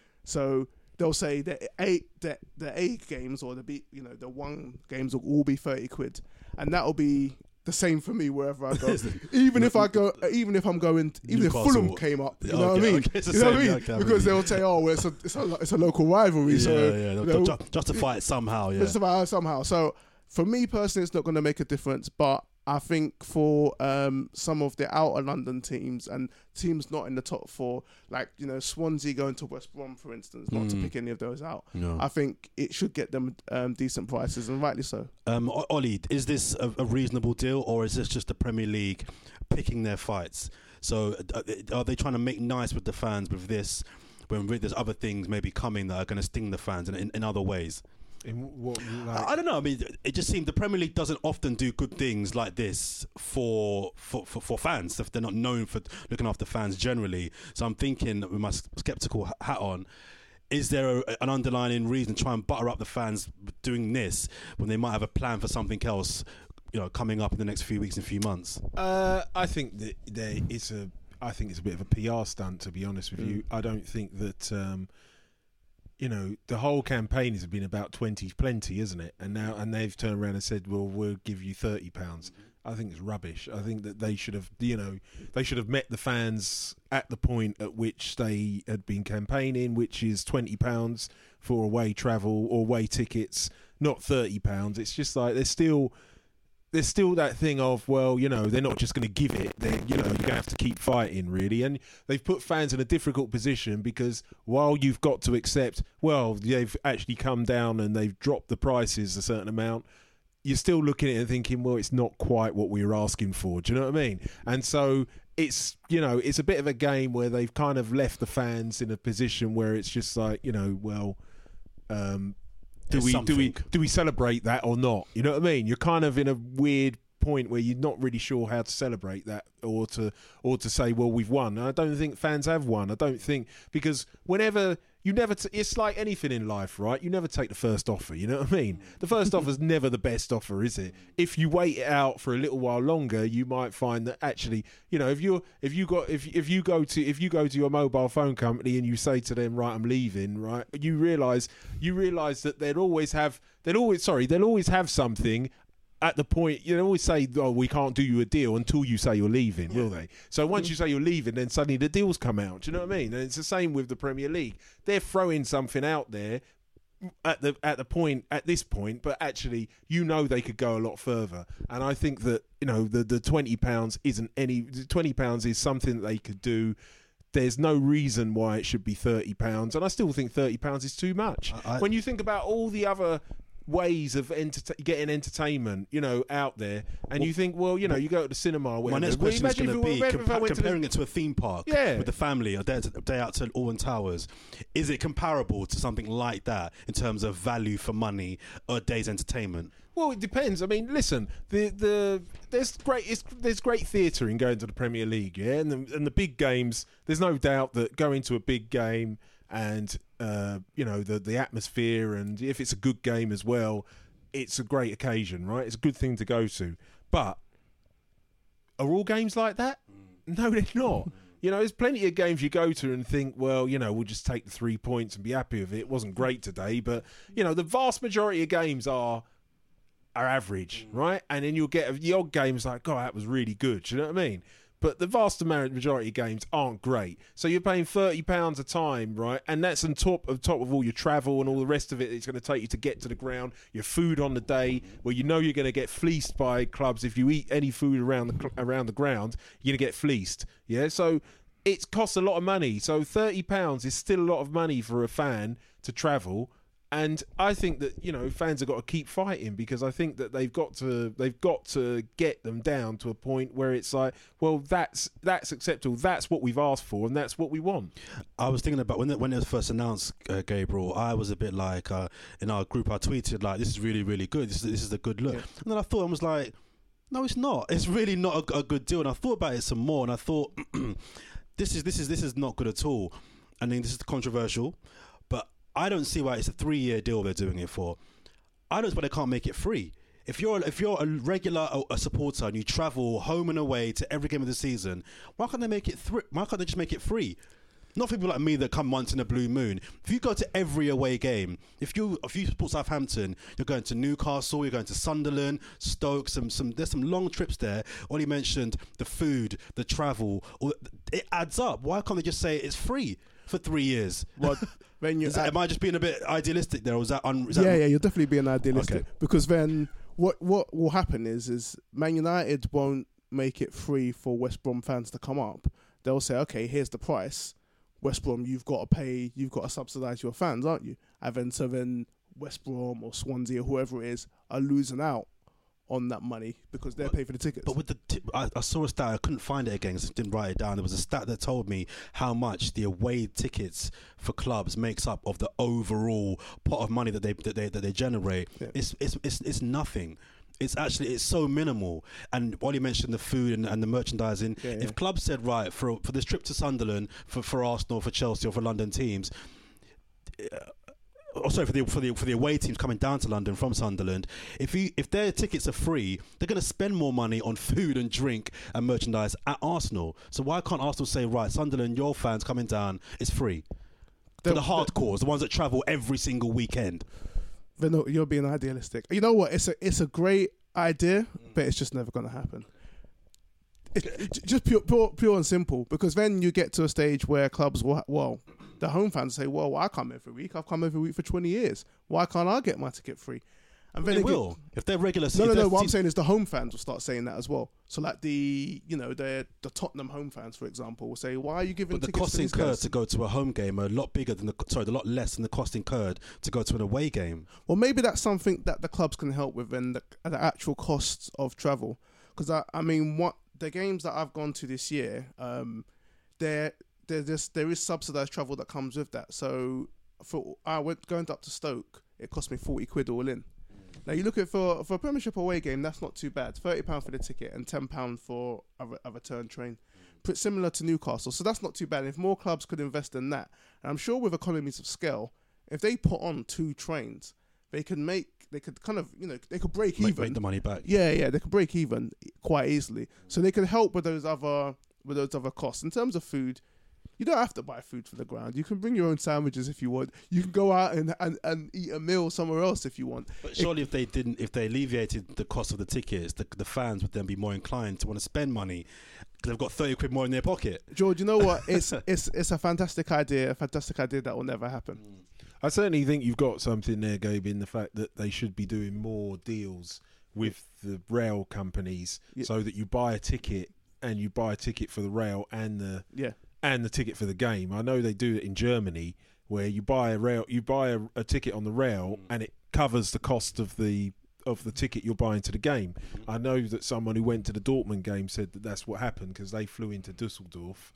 So they'll say that eight the the A games or the B you know the one games will all be thirty quid, and that'll be the same for me wherever I go. even if I go, even if I'm going, even Newcastle. if Fulham came up, you know Okay, what I mean? okay, it's the You know what I same, mean? okay, I Because mean- they'll say, "Oh, well, it's a, it's a, it's a local rivalry." Yeah, so yeah. you They'll know, ju- justify it somehow, yeah. it's about somehow. So for me personally, it's not going to make a difference, but I think for um, some of the outer London teams and teams not in the top four, like you know Swansea going to West Brom, for instance, not to Mm. pick any of those out, No. I think it should get them um, decent prices, and rightly so. Um, O- Ollie, is this a, a reasonable deal, or is this just the Premier League picking their fights? So uh, are they trying to make nice with the fans with this, when really there's other things maybe coming that are going to sting the fans in, in, in other ways? In what, like, I I don't know. I mean, it just seems the Premier League doesn't often do good things like this for for, for, for fans. If they're not known for looking after fans generally. So I'm thinking, with my sceptical hat on, is there a, an underlying reason to try and butter up the fans doing this when they might have a plan for something else, you know, coming up in the next few weeks and few months? Uh, I think that there is a. I think it's a bit of a P R stunt, to be honest with Mm. you. I don't think that. Um, you know, the whole campaign has been about twenty plenty, isn't it? And now, and they've turned around and said, "Well, we'll give you thirty pounds." I think it's rubbish. I think that they should have, you know, they should have met the fans at the point at which they had been campaigning, which is twenty pounds for away travel or away tickets, not thirty pounds. It's just like there's still. There's still that thing of, well, you know, they're not just going to give it. They, you know, you're going to have to keep fighting, really. And they've put fans in a difficult position because while you've got to accept, well, they've actually come down and they've dropped the prices a certain amount, you're still looking at it and thinking, well, it's not quite what we were asking for. Do you know what I mean? And so it's, you know, it's a bit of a game where they've kind of left the fans in a position where it's just like, you know, well, um, Do There's we something. do we do we celebrate that or not? You know what I mean? You're kind of in a weird point where you're not really sure how to celebrate that or to or to say, well, we've won. And I don't think fans have won. I don't think because whenever you never, t- it's like anything in life, right? You never take the first offer. You know what I mean? The first offer's never the best offer, is it? If you wait it out for a little while longer, you might find that actually, you know, if you're if you got if if you go to if you go to your mobile phone company and you say to them, right, I'm leaving, right, you realise you realise that they'll always have they'll always sorry they'll always have something. At the point, you always say, oh, we can't do you a deal until you say you're leaving, will they? So once you say you're leaving, then suddenly the deals come out. Do you know what I mean? And it's the same with the Premier League. They're throwing something out there at the at the point at this point, but actually, you know, they could go a lot further. And I think that, you know, the the twenty pounds isn't any. Twenty pounds is something that they could do. There's no reason why it should be thirty pounds, and I still think thirty pounds is too much. I, I, when you think about all the other ways of enter- getting entertainment, you know, out there, and well, you think, well, you know, you go to the cinema. Or my next well, question is going to be compa- comparing the... it to a theme park, yeah. with the family, a day, a day out to Alton Towers. Is it comparable to something like that in terms of value for money or a day's entertainment? Well, it depends. I mean, listen, the the there's great it's, there's great theatre in going to the Premier League, yeah, and the, and the big games. There's no doubt that going to a big game and uh, you know the the atmosphere, and if it's a good game as well, it's a great occasion, right? It's a good thing to go to. But are all games like that? No, they're not. You know, there's plenty of games you go to and think, well, you know, we'll just take the three points and be happy with it. It wasn't great today, but you know, the vast majority of games are. are average, right? And then you'll get the odd games like, oh, that was really good. Do you know what I mean? But the vast majority of games aren't great. So you're paying thirty pounds a time, right? And that's on top of top of all your travel and all the rest of it it's going to take you to get to the ground, your food on the day, where you know you're going to get fleeced by clubs. If you eat any food around the around the ground, you're going to get fleeced. Yeah, so it costs a lot of money. So thirty pounds is still a lot of money for a fan to travel. And I think that, you know, fans have got to keep fighting, because I think that they've got to they've got to get them down to a point where it's like, well, that's that's acceptable. That's what we've asked for, and that's what we want. I was thinking about when it, when it was first announced, uh, Gabriel. I was a bit like uh, in our group. I tweeted like, "This is really really good. This is this is a good look." Yeah. And then I thought I was like, "No, it's not. It's really not a, a good deal." And I thought about it some more, and I thought, "This is this is this is not good at all." I mean, this is controversial, but I don't see why it's a three-year deal they're doing it for. I don't see why they can't make it free. If you're if you're a regular a, a supporter and you travel home and away to every game of the season, why can't they make it thr- Why can't they just make it free? Not for people like me that come once in a blue moon. If you go to every away game, if you if you support Southampton, you're going to Newcastle, you're going to Sunderland, Stoke. Some some there's some long trips there. Ollie mentioned the food, the travel. It adds up. Why can't they just say it's free for three years? Well, when you that, am I just being a bit idealistic there, or is that? Un, is that yeah, yeah, you're definitely being idealistic, okay. Because then what what will happen is is Man United won't make it free for West Brom fans to come up. They'll say, okay, here's the price. West Brom, you've got to pay, you've got to subsidise your fans, aren't you? And then so then West Brom or Swansea or whoever it is are losing out on that money because they're paying for the tickets. But with the, t- I, I saw a stat. I couldn't find it again, so I didn't write it down. There was a stat that told me how much the away tickets for clubs makes up of the overall pot of money that they that they that they generate. Yeah. It's it's it's it's nothing. It's actually it's so minimal. And while you mentioned the food and, and the merchandising, yeah, yeah. if clubs said right for for this trip to Sunderland, for for Arsenal, for Chelsea, or for London teams. Uh, Oh, sorry, for the for the for the away teams coming down to London from Sunderland, if you if their tickets are free, they're going to spend more money on food and drink and merchandise at Arsenal. So why can't Arsenal say, right, Sunderland, your fans coming down, it's free for the hardcores, the ones that travel every single weekend? Then you're being idealistic. You know what? It's a it's a great idea, but it's just never going to happen. It, it, just pure, pure pure and simple. Because then you get to a stage where clubs will well. The home fans say, well, I come every week. I've come every week for twenty years. Why can't I get my ticket free? And then they will. Get, if they're regular... No, no, no. What I'm saying is the home fans will start saying that as well. So like the, you know, the the Tottenham home fans, for example, will say, why are you giving but tickets the cost to incurred to go to a home game are a lot bigger than the... Sorry, a lot less than the cost incurred to go to an away game. Well, maybe that's something that the clubs can help with and the, the actual costs of travel. Because, I, I mean, what the games that I've gone to this year, um, they're... There's there is subsidised travel that comes with that. So for I went going up to Stoke, it cost me forty quid all in. Now you look at for for a Premiership away game, that's not too bad. Thirty pound for the ticket and ten pound for a, a return train, pretty similar to Newcastle. So that's not too bad. If more clubs could invest in that, and I'm sure with economies of scale, if they put on two trains, they could make they could kind of you know they could break make, even. Make the money back. Yeah, yeah, they could break even quite easily. So they could help with those other with those other costs in terms of food. You don't have to buy food for the ground. You can bring your own sandwiches if you want. You can go out and, and, and eat a meal somewhere else if you want. But surely, if, if they didn't, if they alleviated the cost of the tickets, the, the fans would then be more inclined to want to spend money because they've got thirty quid more in their pocket. George, you know what? It's it's it's a fantastic idea. A fantastic idea that will never happen. I certainly think you've got something there, Gabe, in the fact that they should be doing more deals with the rail companies, yeah. so that you buy a ticket and you buy a ticket for the rail and the yeah. and the ticket for the game. I know they do it in Germany, where you buy a rail, you buy a, a ticket on the rail, and it covers the cost of the of the ticket you're buying to the game. I know that someone who went to the Dortmund game said that that's what happened, because they flew into Dusseldorf,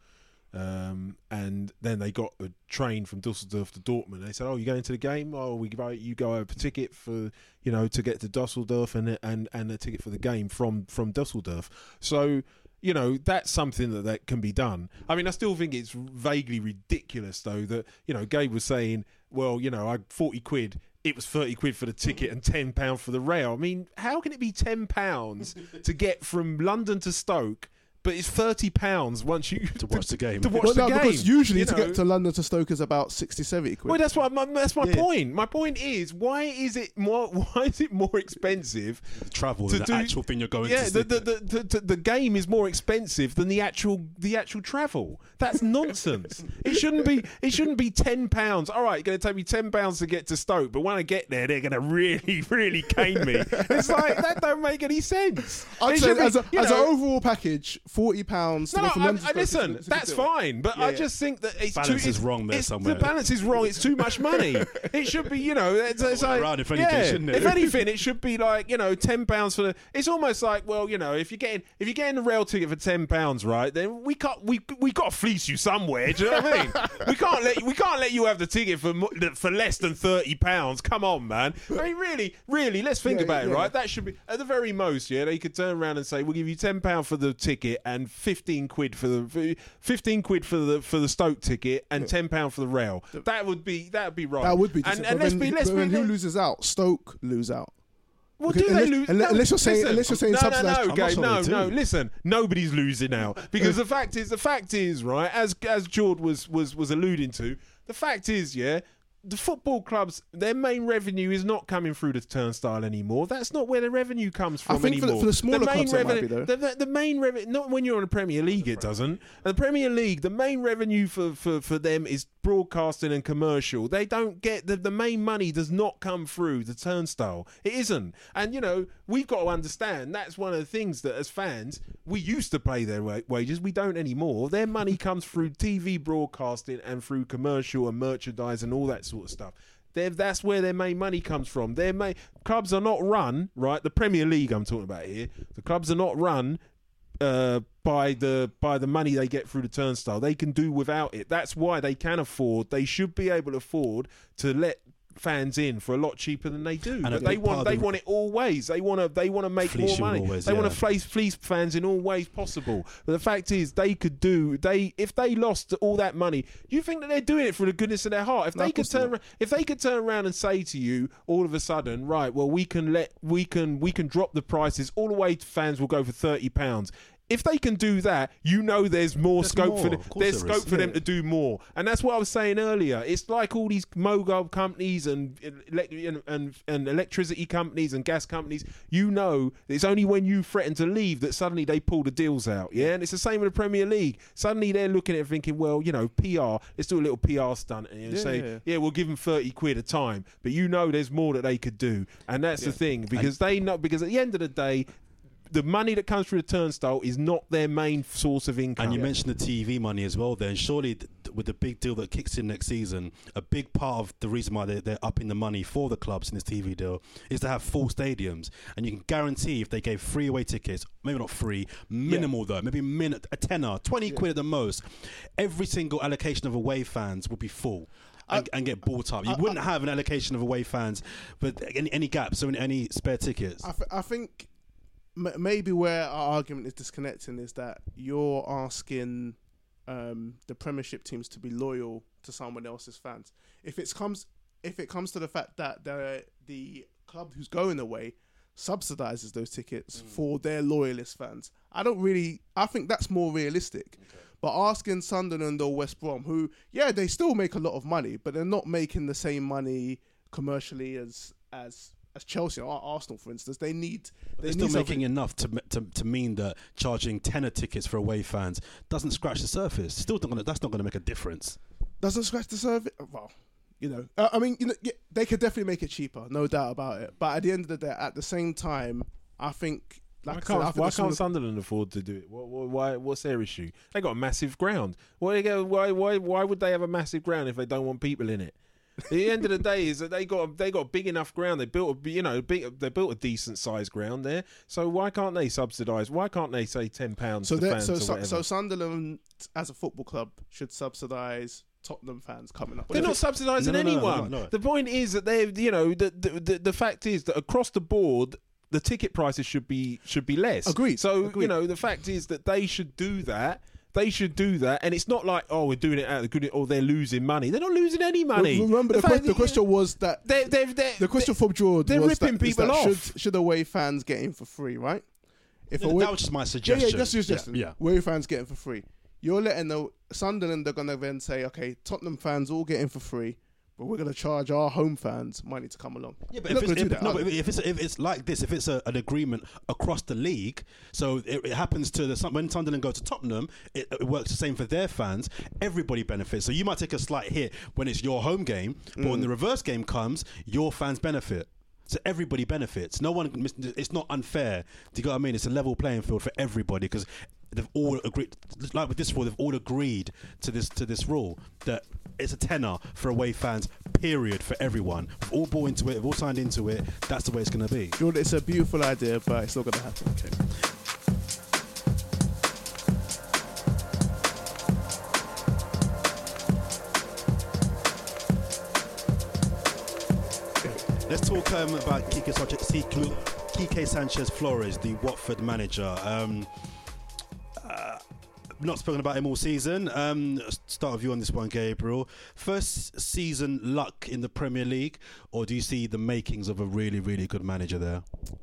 um, and then they got a train from Dusseldorf to Dortmund. They said, "Oh, you're going to the game? Oh, we buy you go a ticket for you know to get to Dusseldorf and and and a ticket for the game from from Dusseldorf." So, you know, that's something that, that can be done. I mean, I still think it's vaguely ridiculous, though, that, you know, Gabe was saying, well, you know, I forty quid, it was thirty quid for the ticket and ten pounds for the rail. I mean, how can it be ten pounds to get from London to Stoke, but it's thirty pounds once you... To watch the game. To watch well, the no, game. because usually you to know? get to London to Stoke is about sixty, seventy quid. Well, that's what my, that's my Yeah. point. My point is, why is it more? Why is it more expensive? Travel, to the do- actual thing you're going Yeah, to see. the the, the, the the game is more expensive than the actual the actual travel. That's nonsense. It shouldn't be. It shouldn't be ten pounds. All right, it's going to take me ten pounds to get to Stoke, but when I get there, they're going to really, really cane me. It's like that don't make any sense. I'd It say should be, as, a, you as know- an overall package, forty pounds. no, no, from I, London to I, Stoke is a- listen, it's a good that's deal. fine, but Yeah, I yeah. just think that it's Balance too, is it's, wrong there it's, somewhere. The balance is wrong. It's too much money. It should be, you know, it's, it's like, around if anything, yeah, shouldn't it? if anything, it should be like, you know, ten pounds for the. It's almost like, well, you know, if you're getting if you're getting a rail ticket for ten pounds, right? Then we can't we we got to fleece you somewhere. Do you know what I mean? We can't let we can't let you have the ticket for mo- for less than thirty pounds. Come on, man. I mean, really, really, let's think Yeah, about it, yeah. right? That should be at the very most. Yeah, they could turn around and say, we'll give you ten pounds for the ticket and fifteen quid for the for, fifteen quid for the for the Stoke ticket and ten pounds for the rail. That would be that would be right. That would be. And, decent, and but let's then, be let's but be then who loses out? Stoke lose out. Well, Because do they unless- lose? unless- No, unless you're saying- listen, unless you're saying no, subsidised- no, I'm no, not Gabe, sure no, they no. do. Listen, nobody's losing out because the fact is, the fact is, right? As as George was was was alluding to, the fact is, yeah. The football clubs, their main revenue is not coming through the turnstile anymore. That's not where the revenue comes from I think for anymore. the- for the smaller main clubs it might revenue, be, though. The, the, the main revenue, not when you're on the Premier League, it doesn't. The Premier League, the main revenue for, for, for them is broadcasting and commercial. They don't get the, the main money does not come through the turnstile. It isn't. And you know, we've got to understand that's one of the things that as fans we used to pay their wa- wages. We don't anymore. Their money comes through T V broadcasting and through commercial and merchandise and all that sort of stuff. They're, that's where their main money comes from. Their main clubs are not run, right? The Premier League I'm talking about here. The clubs are not run uh, by the by the money they get through the turnstile. They can do without it. That's why they can afford. They should be able to afford to let fans in for a lot cheaper than they do. And a But they big part want of they the- want it all ways. They want to they want to make Fleece more you money. always, they want yeah. to fleece fleece fans in all ways possible. But the fact is, they could do they if they lost all that money. You think that they're doing it for the goodness of their heart? If No, they of could course turn not. ar- if they could turn around and say to you all of a sudden, right? Well, we can let we can we can drop the prices all the way to fans will go for thirty pounds. If they can do that, you know there's more There's scope more. for them. Of course There's there scope is. for them Yeah. to do more, and that's what I was saying earlier. It's like all these mobile companies and elec- and, and and electricity companies and gas companies. You know, it's only when you threaten to leave that suddenly they pull the deals out. Yeah, and it's the same with the Premier League. Suddenly they're looking at it thinking, well, you know, P R. Let's do a little P R stunt and Yeah, say, yeah, yeah. yeah, we'll give them thirty quid a time. But you know, there's more that they could do, and that's the Yeah. thing because they know because at the end of the day. The money that comes through the turnstile is not their main source of income. And you mentioned the T V money as well then. Surely th- with the big deal that kicks in next season, a big part of the reason why they're, they're upping the money for the clubs in this T V deal is to have full stadiums. And you can guarantee if they gave free away tickets, maybe not free, minimal though, maybe a, minute, a tenner, twenty quid at the most, every single allocation of away fans would be full. And, and get bought up. You I- wouldn't have an allocation of away fans, but any, any gaps, so any spare tickets. I, th- I think m- maybe where our argument is disconnecting is that you're asking um, the Premiership teams to be loyal to someone else's fans. If it comes, if it comes to the fact that the the club who's going away subsidizes those tickets mm. for their loyalist fans, I don't really. I think that's more realistic. Okay. But asking Sunderland or West Brom, who yeah, they still make a lot of money, but they're not making the same money commercially as as. As Chelsea or Arsenal, for instance, they need. They They're still need making enough to, to to mean that charging tenner tickets for away fans doesn't scratch the surface. Still, not gonna, that's not going to make a difference. Doesn't scratch the surface. Well, You know, uh, I mean, you know, yeah, they could definitely make it cheaper, no doubt about it. But at the end of the day, at the same time, I think. Like why I said, can't, I think why that's one can't of- Sunderland afford to do it? What, what, why? What's their issue? They got a massive ground. Why, they go, why? Why? Why would they have a massive ground if they don't want people in it? At the end of the day, is that they got they got a big enough ground. They built, a, you know, big, they built a decent sized ground there. So why can't they subsidise? Why can't they say ten pounds So, to that- fans so, or so, whatever? so Sunderland as a football club should subsidise Tottenham fans coming up. They're not subsidising No, no, no, anyone. no, no. The point is that they, you know, the, the the the fact is that across the board, the ticket prices should be should be less. Agreed. So Agreed. you know, the fact is that they should do that. They should do that, and it's not like, oh, we're doing it out of the good, or they're losing money. They're not losing any money. Remember, the, fact que- the that, question was that They're, they're, they're, the question from George they're was ripping that, is people that off. Should, should away fans get in for free, right? If Yeah, away, that was just my yeah, suggestion. yeah, that's your suggestion. Yeah, yeah. Away fans get in for free. You're letting the Sunderland are going to then say, okay, Tottenham fans all get in for free, but we're going to charge our home fans money to come along. Yeah, but They're if not it's, gonna do if, that, no, are but they? if it's if it's like this, if it's a, an agreement across the league, so it, it happens to the when Sunderland go to Tottenham, it, it works the same for their fans. Everybody benefits. So you might take a slight hit when it's your home game, but when the reverse game comes, your fans benefit. So everybody benefits. No one. It's not unfair. Do you get what I mean? It's a level playing field for everybody because they've all agreed. Like with this rule, they've all agreed to this to this rule that it's a tenner for away fans. Period for everyone. We've all bought into it. We've all signed into it. That's the way it's going to be. Jordan, it's a beautiful idea, but it's not going to happen. Okay. Let's talk um, about Kike Sanchez, Kike Sanchez Flores, the Watford manager. Um, uh, not spoken about him all season. Um, start with you on this one, Gabriel. First season luck in the Premier League, or do you see the makings of a really, really good manager there?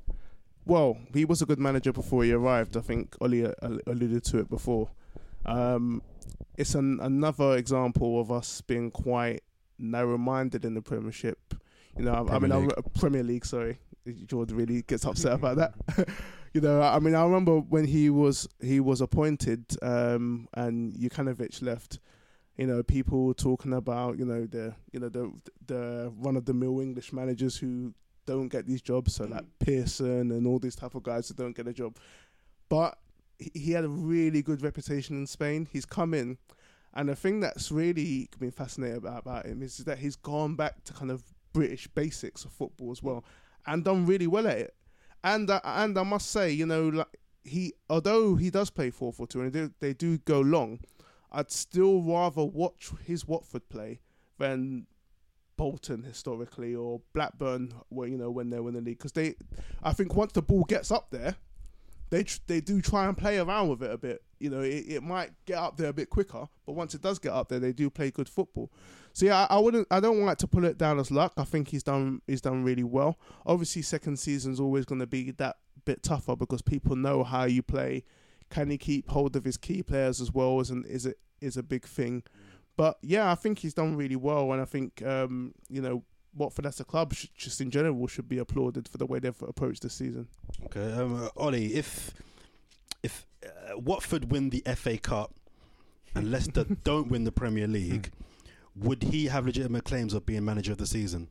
Well, he was a good manager before he arrived. I think Oli uh, alluded to it before. Um, it's an, another example of us being quite narrow-minded in the Premiership. You know, I, I Premier mean, I, League. uh, Premier League. Sorry, Jordan really gets upset about that. You know, I mean, I remember when he was he was appointed, um, and Jukanovic left. You know, people were talking about you know the you know the the run-of-the-mill English managers who don't get these jobs, so like Pearson and all these type of guys who don't get a job. But he, he had a really good reputation in Spain. He's come in, and the thing that's really been fascinating about, about him is that he's gone back to kind of British basics of football as well, and done really well at it. And uh, and I must say, you know, like he, although he does play four four two and they do, they do go long, I'd still rather watch his Watford play than Bolton historically or Blackburn, where you know when they win the league, because they, I think once the ball gets up there, they tr- they do try and play around with it a bit. You know, it, it might get up there a bit quicker, but once it does get up there, they do play good football. So yeah, I, I wouldn't, I don't like to pull it down as luck. I think he's done, he's done really well. Obviously, second season's always going to be that bit tougher because people know how you play. Can he keep hold of his key players as well? Is an, is a is a big thing. But yeah, I think he's done really well, and I think um, you know Watford as a club, sh- just in general, should be applauded for the way they've approached this season. Okay, um, uh, Ollie, if if uh, Watford win the F A Cup and Leicester don't win the Premier League, would he have legitimate claims of being manager of the season?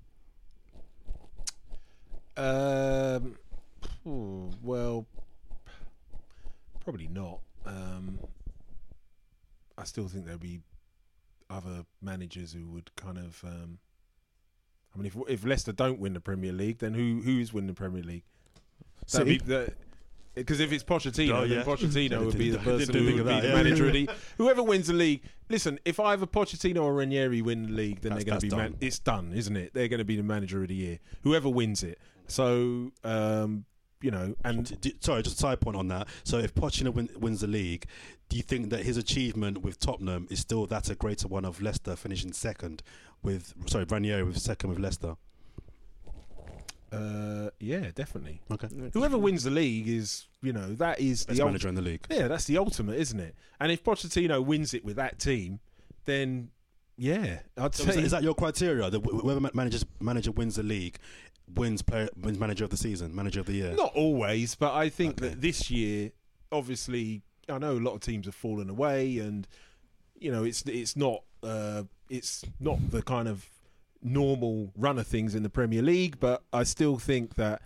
Um, hmm, well, probably not. Um, I still think there'll be other managers who would kind of. Um, I mean, if if Leicester don't win the Premier League, then who who is winning the Premier League? City? Because if it's Pochettino, Oh, then yeah. Pochettino Yeah, would they be the didn't- person they who didn't would think be of the that, yeah. manager of the. Whoever wins the league, listen. If either Pochettino or Ranieri win the league, then That's- they're going to be. that's Man- done. it's done, isn't it? They're going to be the manager of the year. Whoever wins it. So um, you know, and D- d- sorry, just a side point on that. So if Pochettino win, wins the league, do you think that his achievement with Tottenham is still that's a greater one of Leicester finishing second with sorry Ranieri with second with Leicester? uh, yeah, definitely. Okay, Whoever wins the league is, you know, that is best the manager in the league. Yeah, that's the ultimate, isn't it? And if Pochettino wins it with that team, then yeah, I'd So say is, that, is that your criteria? That wh- whoever ma- manages manager wins the league, wins player wins manager of the season, manager of the year. not always, but I think Okay. that this year, obviously, I know a lot of teams have fallen away, and you know, it's it's not uh, it's not the kind of normal run of things in the Premier League, but I still think that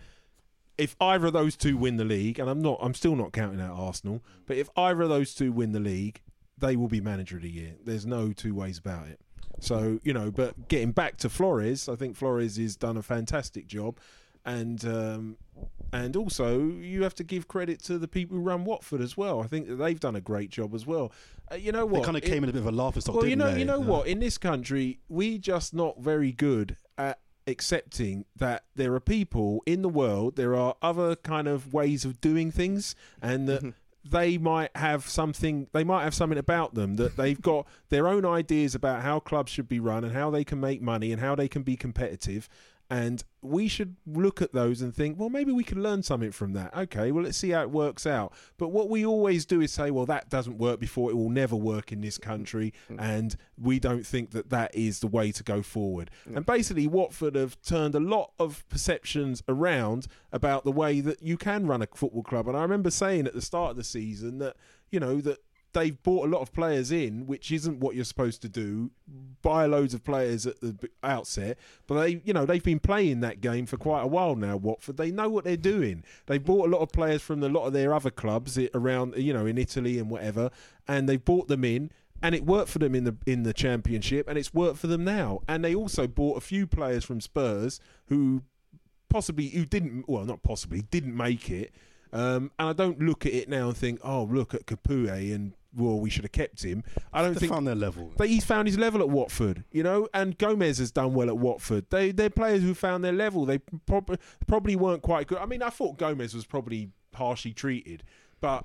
if either of those two win the league, and I'm not, I'm still not counting out Arsenal, but if either of those two win the league, they will be manager of the year. There's no two ways about it. So, you know, but getting back to Flores, I think Flores has done a fantastic job. And um, and also, you have to give credit to the people who run Watford as well. I think that they've done a great job as well. Uh, you know what? They kind of came in a bit of a laughing stock, well, didn't you know, they? you know Yeah. what? In this country, we just not very good at accepting that there are people in the world, there are other kind of ways of doing things, and that they might have something they might have something about them, that they've got their own ideas about how clubs should be run and how they can make money and how they can be competitive. And we should look at those and think, well, maybe we can learn something from that. Okay, well, let's see how it works out. But what we always do is say, well, that doesn't work before, it will never work in this country, and we don't think that that is the way to go forward. Yeah. And basically, Watford have turned a lot of perceptions around about the way that you can run a football club. And I remember saying at the start of the season that, you know, that they've brought a lot of players in, which isn't what you're supposed to do. Buy loads of players at the outset, but they, you know, they've been playing that game for quite a while now. Watford, they know what they're doing. They bought a lot of players from a lot of their other clubs around, you know, in Italy and whatever, and they brought them in, and it worked for them in the in the Championship, and it's worked for them now. And they also bought a few players from Spurs who possibly, who didn't, well, not possibly, didn't make it. Um, and I don't look at it now and think, oh, look at Capoue and, well, we should have kept him. I don't they think found their level. They, he's found his level at Watford, you know, and Gomez has done well at Watford. They, they're players who found their level. They prob- probably weren't quite good. I mean, I thought Gomez was probably harshly treated, but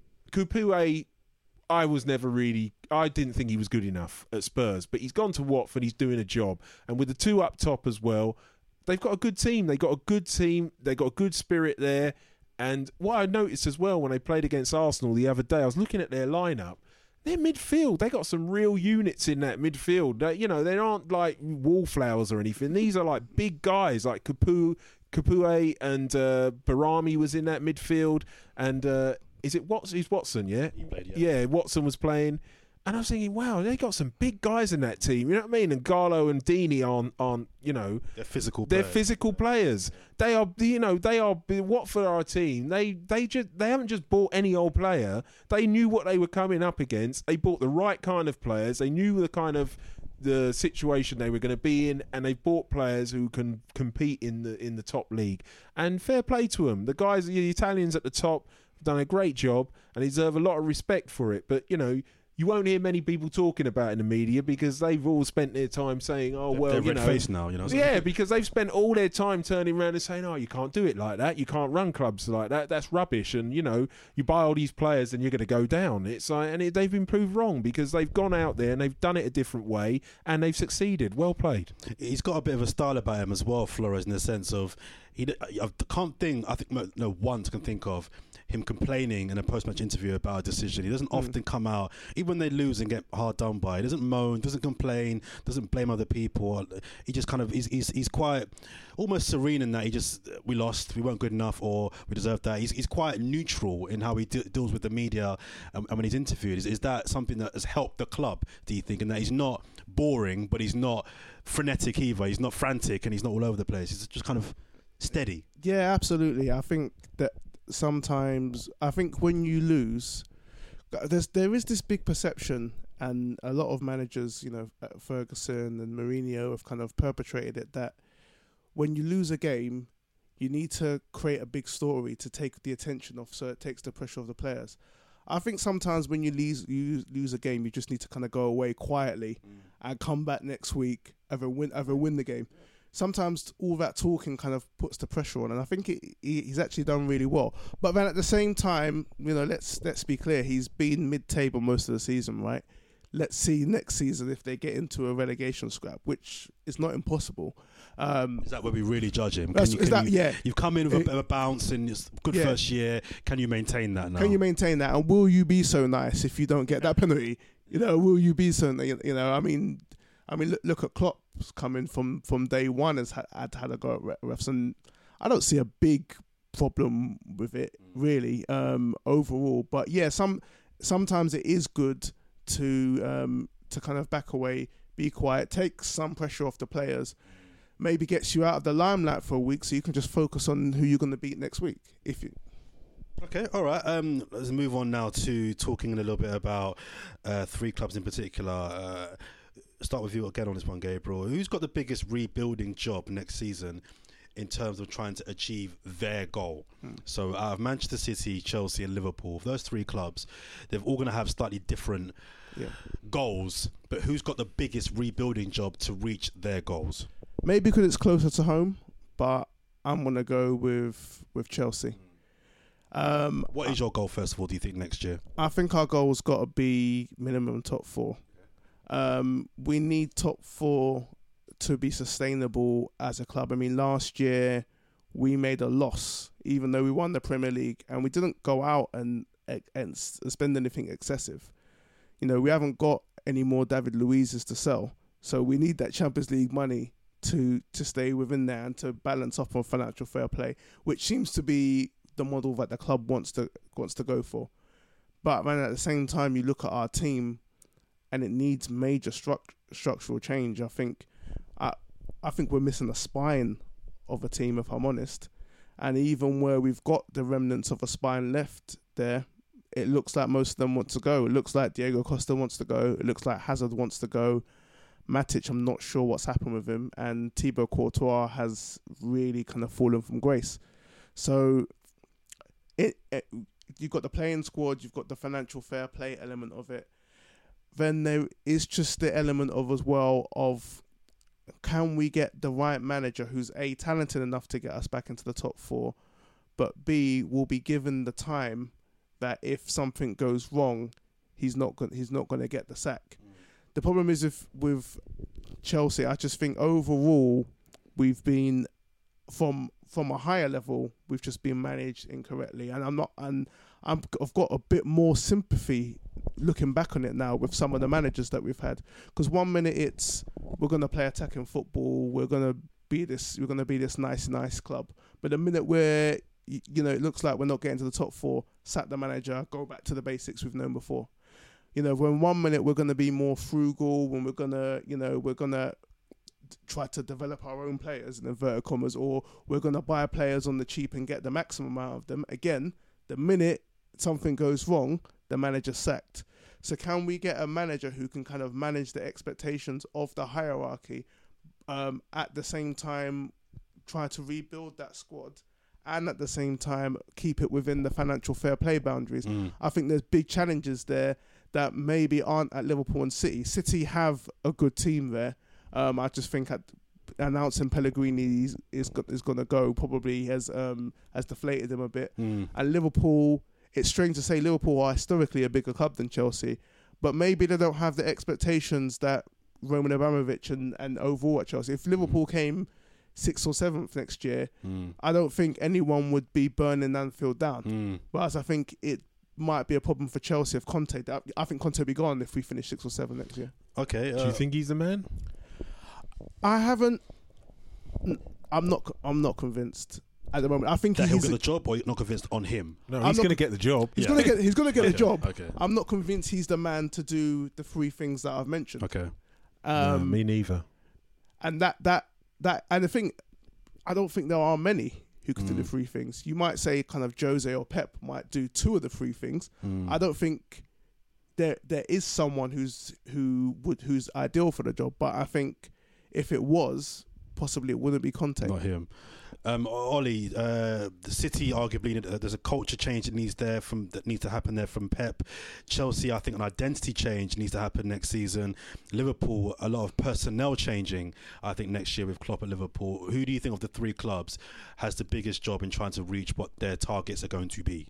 Capoue, I was never really, I didn't think he was good enough at Spurs, but he's gone to Watford, he's doing a job. And with the two up top as well, they've got a good team. They've got a good team. They've got a good spirit there. And what I noticed as well when they played against Arsenal the other day, I was looking at their lineup. Their midfield, they got some real units in that midfield. They, you know, they aren't like wallflowers or anything. These are like big guys, like Capoue, Capoue and uh, Barami was in that midfield. And uh, is it Watson? He's Watson, yeah? He played, yeah. Yeah, Watson was playing. And I was thinking, wow, they got some big guys in that team. You know what I mean? And Garlo and Deeney aren't, aren't you know... They're physical They're players. physical players. They are, you know, they are... Watford are a team. They they just they haven't just bought any old player. They knew what they were coming up against. They bought the right kind of players. They knew the kind of... the situation they were going to be in, and they bought players who can compete in the in the top league. And fair play to them. The guys, the Italians at the top, have done a great job and deserve a lot of respect for it. But, you know... you won't hear many people talking about it in the media because they've all spent their time saying, oh, well, they're you red know. faced now, you know. Yeah, because they've spent all their time turning around and saying, oh, you can't do it like that. You can't run clubs like that. That's rubbish. And, you know, you buy all these players and you're going to go down. It's like, and it, they've been proved wrong because they've gone out there and they've done it a different way and they've succeeded. Well played. He's got a bit of a style about him as well, Flores, in the sense of, he, I can't think, I think, no, once can think of him complaining in a post-match interview about a decision. He doesn't mm. often come out, even when they lose and get hard done by. He doesn't moan, doesn't complain, doesn't blame other people. He just kind of, he's he's, he's quite, almost serene in that he just, we lost, we weren't good enough, or we deserved that. He's he's quite neutral in how he de- deals with the media um, and when he's interviewed. Is, is that something that has helped the club, do you think? And that he's not boring, but he's not frenetic either. He's not frantic and he's not all over the place. He's just kind of steady. Yeah, absolutely. I think that sometimes, I think when you lose, there's there is this big perception, and a lot of managers, you know, Ferguson and Mourinho have kind of perpetrated it, that when you lose a game, you need to create a big story to take the attention off, so it takes the pressure off the players. I think sometimes when you lose you lose a game, you just need to kind of go away quietly mm. and come back next week, ever win, ever win the game. Sometimes all that talking kind of puts the pressure on, and I think it, he, he's actually done really well. But then at the same time, you know, let's let's be clear, he's been mid-table most of the season, right? Let's see next season if they get into a relegation scrap, which is not impossible. Um, is that where we really judge him? Can you, is can that, you, yeah. You've come in with a bit of a bounce and it's good yeah. first year. Can you maintain that now? Can you maintain that? And will you be so nice if you don't get that penalty? You know, will you be so, you know, I mean... I mean, look, look at Klopp's coming from, from day one has had, had, had a go at refs, and I don't see a big problem with it really um, overall. But yeah, some sometimes it is good to um, to kind of back away, be quiet, takes some pressure off the players, maybe gets you out of the limelight for a week so you can just focus on who you're going to beat next week. If you Okay, all right. Um, let's move on now to talking a little bit about uh, three clubs in particular. Uh, start with you again on this one, Gabriel. Who's got the biggest rebuilding job next season in terms of trying to achieve their goal? Hmm. So out of Manchester City, Chelsea and Liverpool, those three clubs, they're all going to have slightly different yeah. goals, but who's got the biggest rebuilding job to reach their goals? Maybe because it's closer to home, but I'm going to go with, with Chelsea. Um, what is your goal, first of all, do you think, next year? I think our goal's got to be minimum top four. Um, we need top four to be sustainable as a club. I mean, last year we made a loss, even though we won the Premier League, and we didn't go out and, and spend anything excessive. You know, we haven't got any more David Luiz's to sell, so we need that Champions League money to to stay within there and to balance off on financial fair play, which seems to be the model that the club wants to wants to go for. But man, at the same time, you look at our team, and it needs major struct- structural change. I think, I I think we're missing a spine of a team, if I'm honest. And even where we've got the remnants of a spine left there, it looks like most of them want to go. It looks like Diego Costa wants to go. It looks like Hazard wants to go. Matic, I'm not sure what's happened with him, and Thibaut Courtois has really kind of fallen from grace. So. It, it, you've got the playing squad, you've got the financial fair play element of it. Then there is just the element of as well of, can we get the right manager who's A, talented enough to get us back into the top four, but B, will be given the time that if something goes wrong, he's not go- he's not going to get the sack. Mm. The problem is if with Chelsea, I just think overall we've been from from a higher level, we've just been managed incorrectly, and I'm not, and I'm, I've got a bit more sympathy looking back on it now with some of the managers that we've had. Because one minute it's we're gonna play attacking football, we're gonna be this, we're gonna be this nice, nice club, but the minute where you know it looks like we're not getting to the top four, sack the manager, go back to the basics we've known before. You know, when one minute we're gonna be more frugal, when we're gonna, you know, we're gonna try to develop our own players in inverted commas, or we're going to buy players on the cheap and get the maximum out of them. Again, the minute something goes wrong, the manager's sacked. So can we get a manager who can kind of manage the expectations of the hierarchy, um, at the same time try to rebuild that squad, and at the same time keep it within the financial fair play boundaries? Mm. I think there's big challenges there that maybe aren't at Liverpool and City. City have a good team there. Um, I just think at announcing Pellegrini is is, is going to go probably has um, has deflated him a bit. Mm. And Liverpool, it's strange to say Liverpool are historically a bigger club than Chelsea, but maybe they don't have the expectations that Roman Abramovich and, and overall at Chelsea. If Liverpool mm. came sixth or seventh next year, mm. I don't think anyone would be burning Anfield down. Mm. Whereas I think it might be a problem for Chelsea if Conte. I think Conte will be gone if we finish sixth or seventh next year. Okay. Uh, Do you think he's the man? I haven't. I'm not. I'm not convinced at the moment. I think that he'll get the job, or you're not convinced on him. No, he's going to get the job. He's yeah. going to get. He's going to get okay. the job. Okay. I'm not convinced he's the man to do the three things that I've mentioned. Okay. Um, no, me neither. And that that that and the thing, I don't think there are many who can mm. do the three things. You might say kind of Jose or Pep might do two of the three things. Mm. I don't think there there is someone who's who would who's ideal for the job, but I think if it was, possibly it wouldn't be Conte. Not him. Um, Ollie, uh, the City arguably uh, there's a culture change that needs there from that needs to happen there from Pep. Chelsea, I think an identity change needs to happen next season. Liverpool, a lot of personnel changing. I think next year with Klopp at Liverpool. Who do you think of the three clubs has the biggest job in trying to reach what their targets are going to be?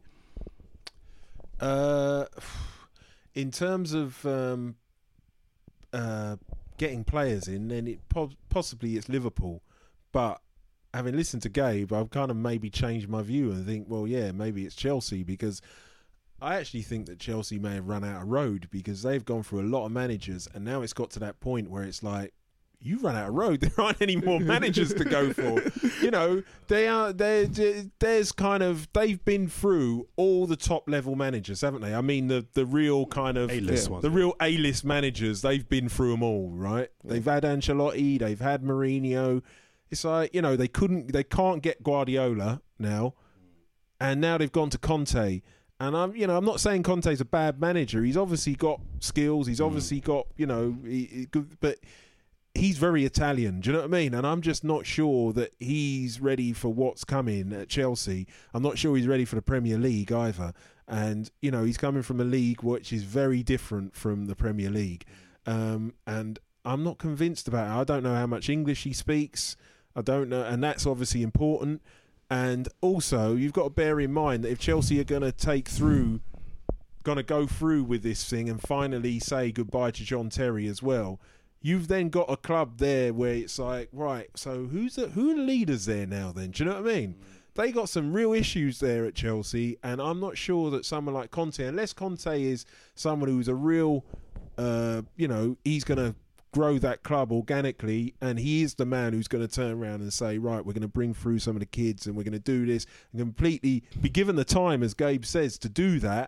Uh, in terms of um, uh. getting players in, then it po- possibly it's Liverpool. But having listened to Gabe, I've kind of maybe changed my view and think, well, yeah, maybe it's Chelsea, because I actually think that Chelsea may have run out of road because they've gone through a lot of managers, and now it's got to that point where it's like you run out of road. There aren't any more managers to go for. You know, they are. They there's kind of they've been through all the top level managers, haven't they? I mean, the the real kind of A-list yeah, ones, the yeah. real A-list managers. They've been through them all, right? Yeah. They've had Ancelotti. They've had Mourinho. It's like, you know, they couldn't, they can't get Guardiola now, and now they've gone to Conte. And I'm, you know, I'm not saying Conte's a bad manager. He's obviously got skills. He's obviously got, you know, he, he, but he's very Italian. Do you know what I mean? And I'm just not sure that he's ready for what's coming at Chelsea. I'm not sure he's ready for the Premier League either. And, you know, he's coming from a league which is very different from the Premier League. Um, and I'm not convinced about it. I don't know how much English he speaks. I don't know. And that's obviously important. And also, you've got to bear in mind that if Chelsea are going to take through, going to go through with this thing and finally say goodbye to John Terry as well, you've then got a club there where it's like, right, so who's the, who are the leaders there now then? Do you know what I mean? They got some real issues there at Chelsea, and I'm not sure that someone like Conte, unless Conte is someone who's a real, uh, you know, he's going to grow that club organically, and he is the man who's going to turn around and say, right, we're going to bring through some of the kids and we're going to do this and completely be given the time, as Gabe says, to do that.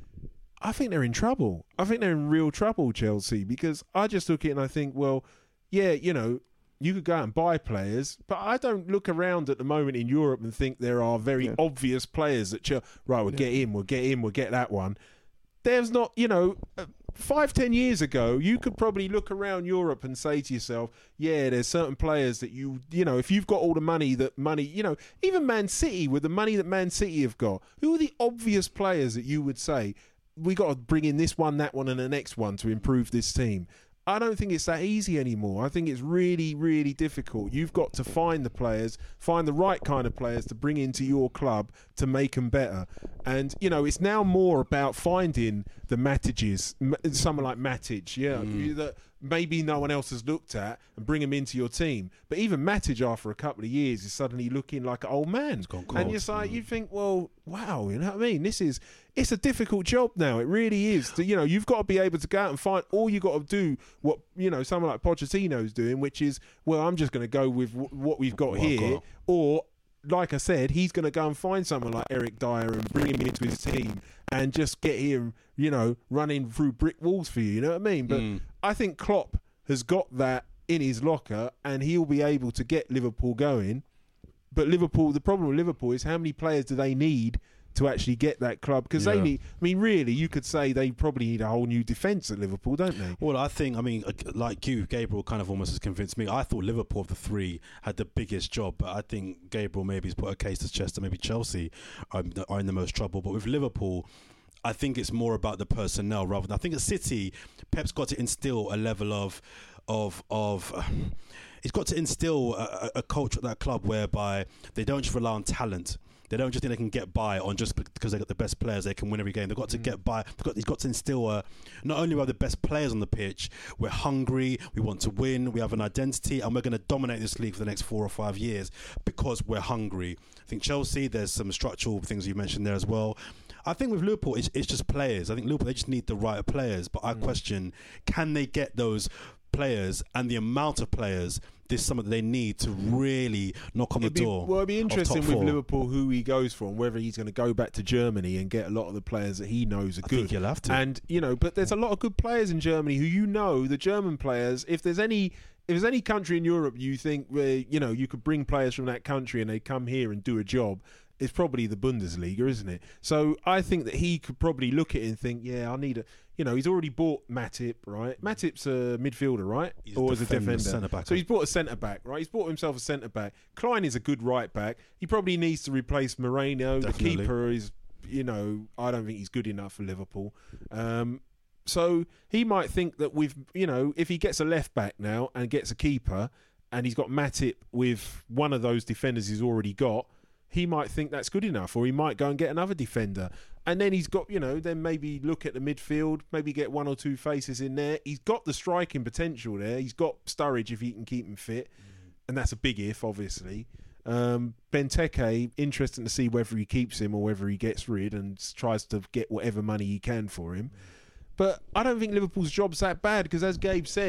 I think they're in trouble. I think they're in real trouble, Chelsea, because I just look at it and I think, well, yeah, you know, you could go out and buy players, but I don't look around at the moment in Europe and think there are very yeah. obvious players that, Chelsea, right, we'll yeah. get him, we'll get him, we'll get that one. There's not, you know... Uh, Five, ten years ago, you could probably look around Europe and say to yourself, yeah, there's certain players that you, you know, if you've got all the money that money, you know, even Man City, with the money that Man City have got, who are the obvious players that you would say, we got to bring in this one, that one, and the next one to improve this team? I don't think it's that easy anymore. I think it's really, really difficult. You've got to find the players, find the right kind of players to bring into your club to make them better. And, you know, it's now more about finding the Matiges, someone like Matic, yeah, mm. that maybe no one else has looked at, and bring him into your team. But even Matic, after a couple of years, is suddenly looking like an old man. It's gone cold. And you're like, mm. you think, well, wow, you know what I mean? This is, it's a difficult job now. It really is. To, you know, you've got to be able to go out and find, all you got to do what, you know, someone like Pochettino's doing, which is, well, I'm just going to go with w- what we've got what here. got. Or, like I said, he's going to go and find someone like Eric Dyer and bring him into his team and just get him, you know, running through brick walls for you. You know what I mean? But Mm. I think Klopp has got that in his locker, and he'll be able to get Liverpool going. But Liverpool, the problem with Liverpool is how many players do they need to actually get that club? Because Yeah. they need, I mean, really, you could say they probably need a whole new defence at Liverpool, don't they? Well, I think, I mean, like you, Gabriel kind of almost has convinced me. I thought Liverpool of the three had the biggest job, but I think Gabriel maybe has put a case to chest that maybe Chelsea are, are in the most trouble. But with Liverpool, I think it's more about the personnel rather than, I think at City, Pep's got to instill a level of, of, of, uh, he's got to instill a, a culture at that club whereby they don't just rely on talent. They don't just think they can get by on just because they got the best players, they can win every game. They've got to mm. get by. They've got, he's got to instill a, not only we have the best players on the pitch, we're hungry, we want to win, we have an identity, and we're going to dominate this league for the next four or five years because we're hungry. I think Chelsea, there's some structural things you mentioned there as well. I think with Liverpool, it's, it's just players. I think Liverpool, they just need the right players. But I mm. question, can they get those players and the amount of players this summer that they need to really knock on it'd the be, door? Well, it'd be interesting with four. Liverpool who he goes for and whether he's going to go back to Germany and get a lot of the players that he knows are I good. I think he'll have to. And, you know, but there's a lot of good players in Germany who, you know, the German players, if there's any... If there's any country in Europe you think where, you know, you could bring players from that country and they come here and do a job, it's probably the Bundesliga, isn't it? So I think that he could probably look at it and think, yeah, I need a... You know, he's already bought Matip, right? Matip's a midfielder, right? He's or as a defender. Centre-back. So he's bought a centre-back, right? He's bought himself a centre-back. Klein is a good right-back. He probably needs to replace Moreno. Definitely. The keeper is, you know, I don't think he's good enough for Liverpool. Um... So he might think that with, you know, if he gets a left back now and gets a keeper and he's got Matip with one of those defenders he's already got, he might think that's good enough, or he might go and get another defender. And then he's got, you know, then maybe look at the midfield, maybe get one or two faces in there. He's got the striking potential there. He's got Sturridge if he can keep him fit. Mm. And that's a big if, obviously. Um, Benteke, interesting to see whether he keeps him or whether he gets rid and tries to get whatever money he can for him. Mm. But I don't think Liverpool's job's that bad because, as Gabe said,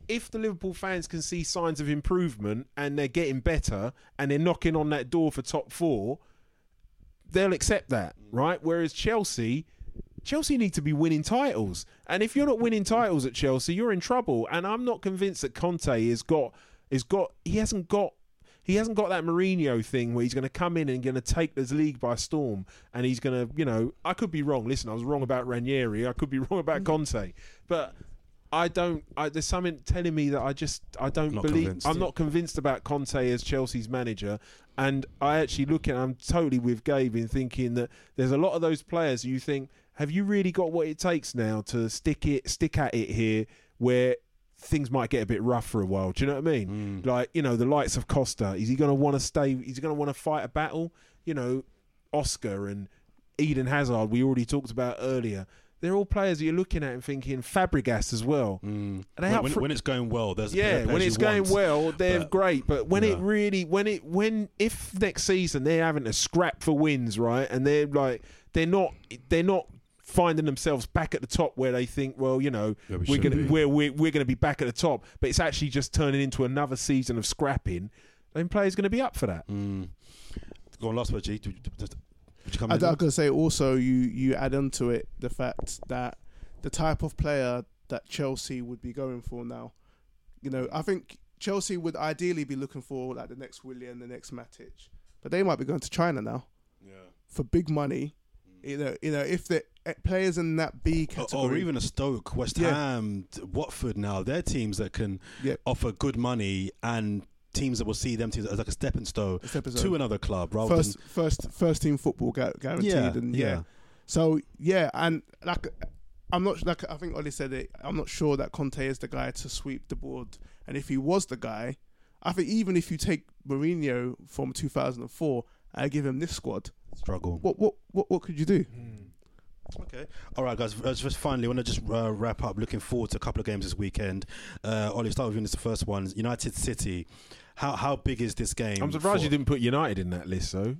if the Liverpool fans can see signs of improvement and they're getting better and they're knocking on that door for top four, they'll accept that, right? Whereas Chelsea, Chelsea need to be winning titles. And if you're not winning titles at Chelsea, you're in trouble. And I'm not convinced that Conte has got, has got, he hasn't got, he hasn't got that Mourinho thing where he's going to come in and going to take this league by storm. And he's going to, you know, I could be wrong. Listen, I was wrong about Ranieri. I could be wrong about Conte. But I don't, I, there's something telling me that I just, I don't Not believe, convinced. I'm not convinced about Conte as Chelsea's manager. And I actually look at, I'm totally with Gabe in thinking that there's a lot of those players you think, have you really got what it takes now to stick it, stick at it here where things might get a bit rough for a while? Do you know what I mean? Mm. Like, you know, the likes of Costa, is he going to want to stay, is he going to want to fight a battle? You know, Oscar and Eden Hazard, we already talked about earlier. They're all players that you're looking at and thinking, Fabregas as well. Mm. Are they When, up when, for- when it's going well, there's yeah, players when it's you going want, well, they're but- great. But when Yeah. it really, when it, when if next season they're having to scrap for wins, right, and they're like, they're not, they're not finding themselves back at the top where they think, well, you know, Yeah, we we're should gonna, be. we're we're, we're going to be back at the top, but it's actually just turning into another season of scrapping. Then players going to be up for that. Mm. Go on, last word, G. Would you come I, in? I'm gonna say also you you add onto it the fact that the type of player that Chelsea would be going for now. You know, I think Chelsea would ideally be looking for like the next Willian, the next Matic, but they might be going to China now Yeah. for big money. You know, you know if the eh, players in that B Or, category, or even a Stoke, West Yeah. Ham, Watford now, they're teams that can Yeah. offer good money and teams that will see them teams as like a stepping stone this episode, to another club rather first than... first first team football gu- guaranteed, Yeah, and yeah. yeah. So yeah, and like I'm not like I think Ollie said it. I'm not sure that Conte is the guy to sweep the board. And if he was the guy, I think even if you take Mourinho from two thousand four and give him this squad, Struggle. what what what, what could you do? Okay. All right, guys. Uh, just finally, I want to just uh, wrap up. Looking forward to a couple of games this weekend. Uh, Ollie, start with you. This is the first one. United City. How how big is this game? I'm surprised for- you didn't put United in that list, though.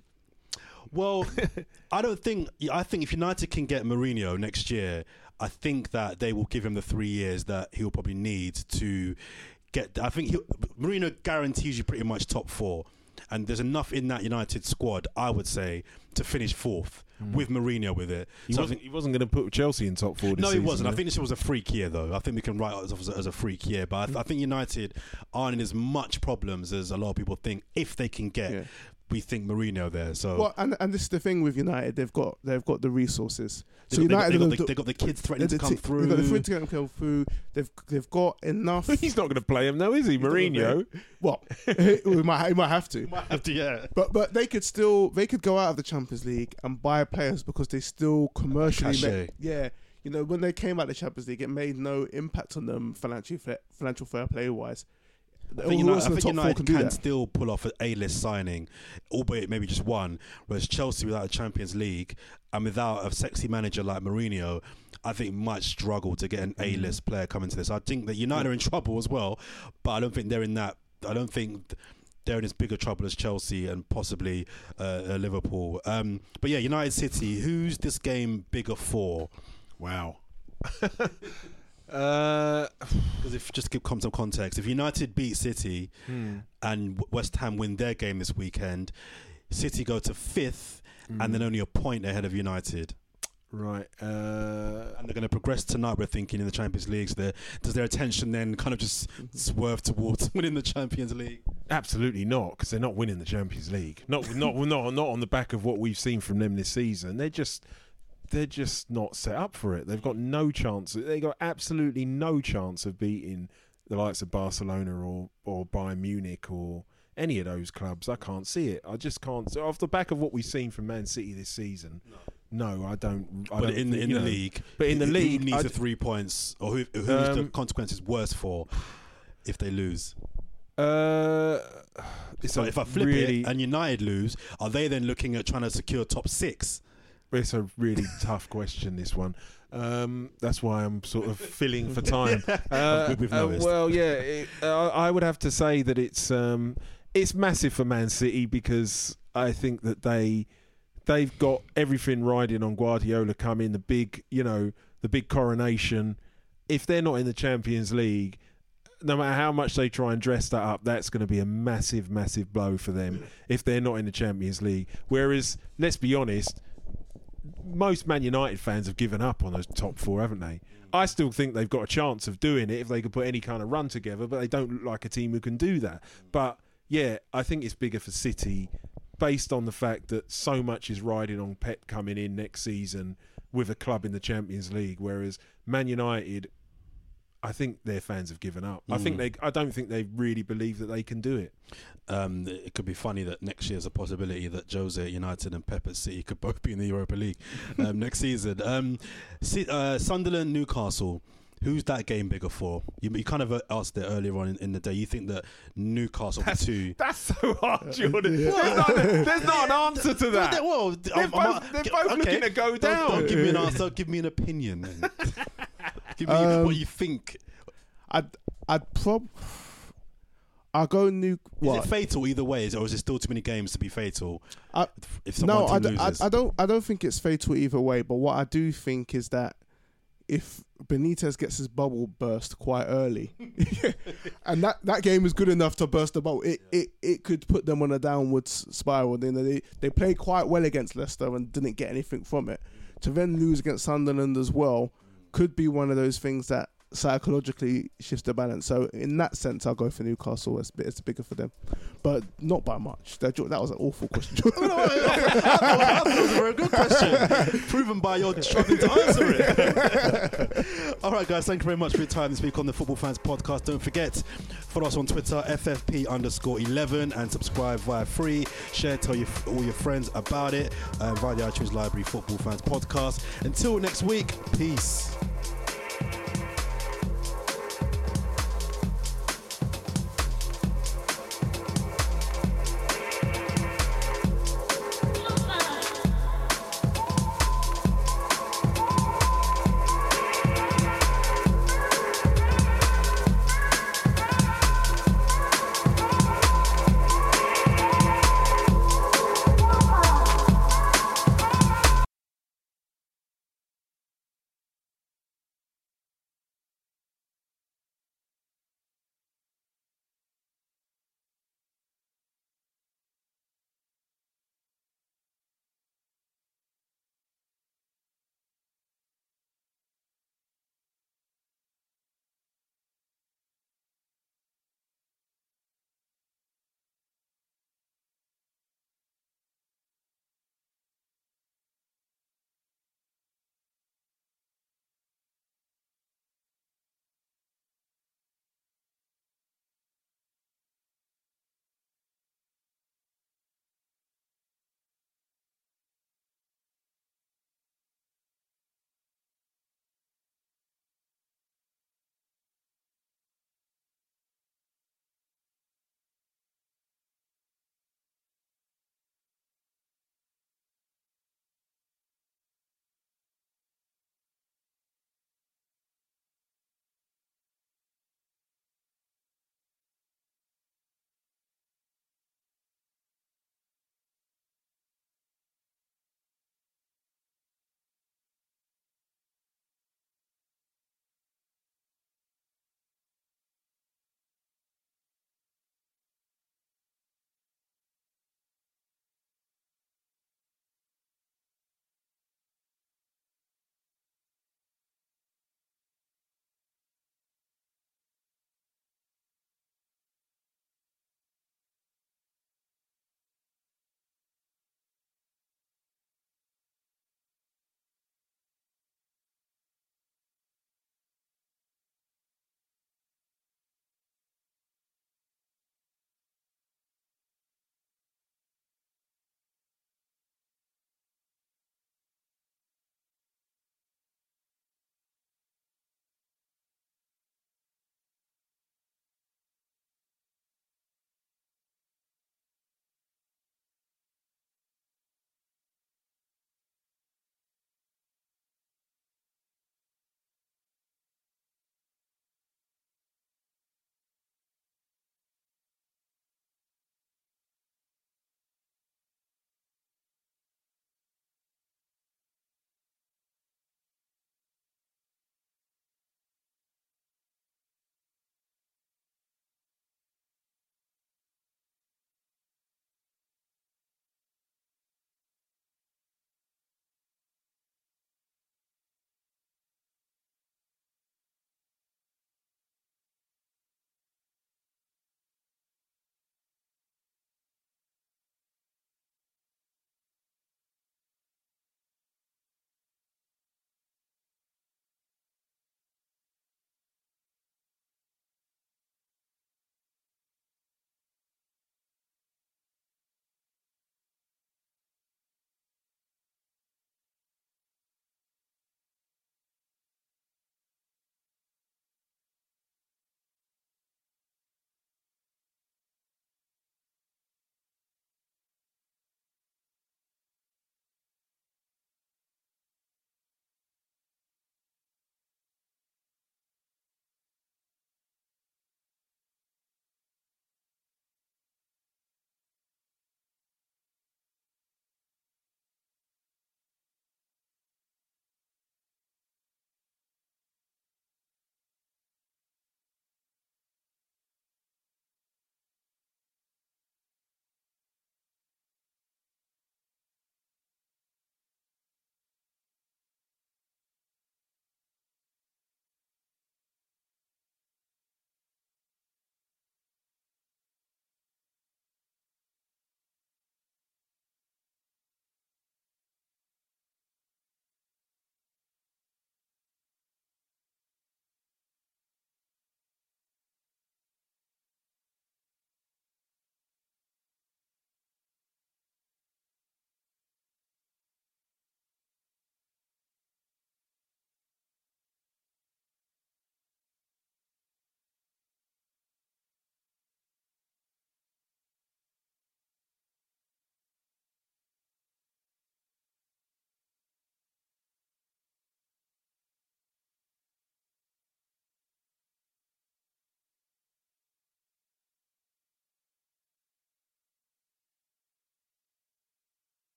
Well, I don't think. I think if United can get Mourinho next year, I think that they will give him the three years that he'll probably need to get. I think he'll, Mourinho guarantees you pretty much top four, and there's enough in that United squad, I would say, to finish fourth with Mourinho with it. He So I wasn't, think- he wasn't going to put Chelsea in top four this no, he season, wasn't. I though. think this was a freak year, though. I think we can write it as, as a freak year. But I, th- I think United aren't in as much problems as a lot of people think if they can get, Yeah. we think, Mourinho there. So Well, and and this is the thing with United, they've got they've got the resources. they So got, they got, United they got, have the, the- they got the kids threatening to they've come got through. the friends to come through. They've they've got enough. He's not going to play him, though, is he, Mourinho? Well, we might he might have to. Might have to, yeah. But but they could still they could go out of the Champions League and buy players because they still commercially Cachet. make, yeah, you know, when they came out of the Champions League it made no impact on them financially fair, financial fair play wise. I think United, I think United can, still pull off an A-list signing, albeit maybe just one. Whereas Chelsea, without a Champions League and without a sexy manager like Mourinho, I think might struggle to get an A-list player coming to this. I think that United are in trouble as well, but I don't think they're in that. I don't think they're in as big a trouble as Chelsea and possibly uh, uh, Liverpool. Um, but yeah, United City. Who's this game bigger for? Wow. uh, Because if just to give some context, if United beat City hmm. and West Ham win their game this weekend, City go to fifth and then only a point ahead of United. Right. Uh, And they're going to progress tonight, we're thinking, in the Champions League. So their- does their attention then kind of just swerve towards winning the Champions League? absolutely not, because they're not winning the Champions League. Not, not, not, not on the back of what we've seen from them this season. They're just, they're just not set up for it. They've got no chance. They got absolutely no chance of beating the likes of Barcelona or or Bayern Munich or any of those clubs. I can't see it. I just can't. So off the back of what we've seen from Man City this season, no, no I don't. I But don't in, think, in you the know, league, but in the who- league, who needs I the d- three points, or who, who's the Um, consequences worse for if they lose? Uh, it's So a if I flip really, it and United lose, are they then looking at trying to secure top six? it's a really tough question. This one. Um, that's why I'm sort of filling for time. Uh, We've- we've uh, noticed. well, yeah, it, uh, I would have to say that it's um, it's massive for Man City because I think that they they've got everything riding on Guardiola coming, the big, you know, the big coronation. If they're not in the Champions League, no matter how much they try and dress that up, that's going to be a massive, massive blow for them if they're not in the Champions League. Whereas, let's be honest, most Man United fans have given up on those top four, haven't they? I still think they've got a chance of doing it if they could put any kind of run together, but they don't look like a team who can do that. But yeah, I think it's bigger for City based on the fact that so much is riding on Pep coming in next season with a club in the Champions League, whereas Man United, I think their fans have given up. Mm. I think they. I don't think they really believe that they can do it. Um, it could be funny that next year's a possibility that Jose at United and Pep at City could both be in the Europa League um, next season. Um, uh, Sunderland, Newcastle. Who's that game bigger for? You, you kind of asked it earlier on in, in the day. You think that Newcastle that's, two? That's so hard, Jordan. Yeah. There's, not, there's not an answer to that. Well, they're I'm, both, I'm, they're both okay. looking to go down. Don't, don't give me an answer. Give me an opinion. Give me um, what you think. I'd, I'd prob. I'll go new. What? Is it fatal either way, is it, or is it still too many games to be fatal? I, if someone no, I, d- loses? I, I don't. I don't think it's fatal either way. But what I do think is that if Benitez gets his bubble burst quite early, and that, that game is good enough to burst the bubble, it, it, it could put them on a downwards spiral. Then they they played quite well against Leicester and didn't get anything from it. To then lose against Sunderland as well could be one of those things that psychologically shifts the balance. So in that sense, I'll go for Newcastle. It's, it's bigger for them, but not by much. That, that was an awful question. no, no, that was a very good question, proven by your struggling to answer it. All right, guys, thank you very much for your time this week on the Football Fans Podcast. Don't forget, follow us on Twitter, F F P underscore eleven, and subscribe via free. Share, tell your, all your friends about it uh, via the iTunes Library Football Fans Podcast. Until next week, peace.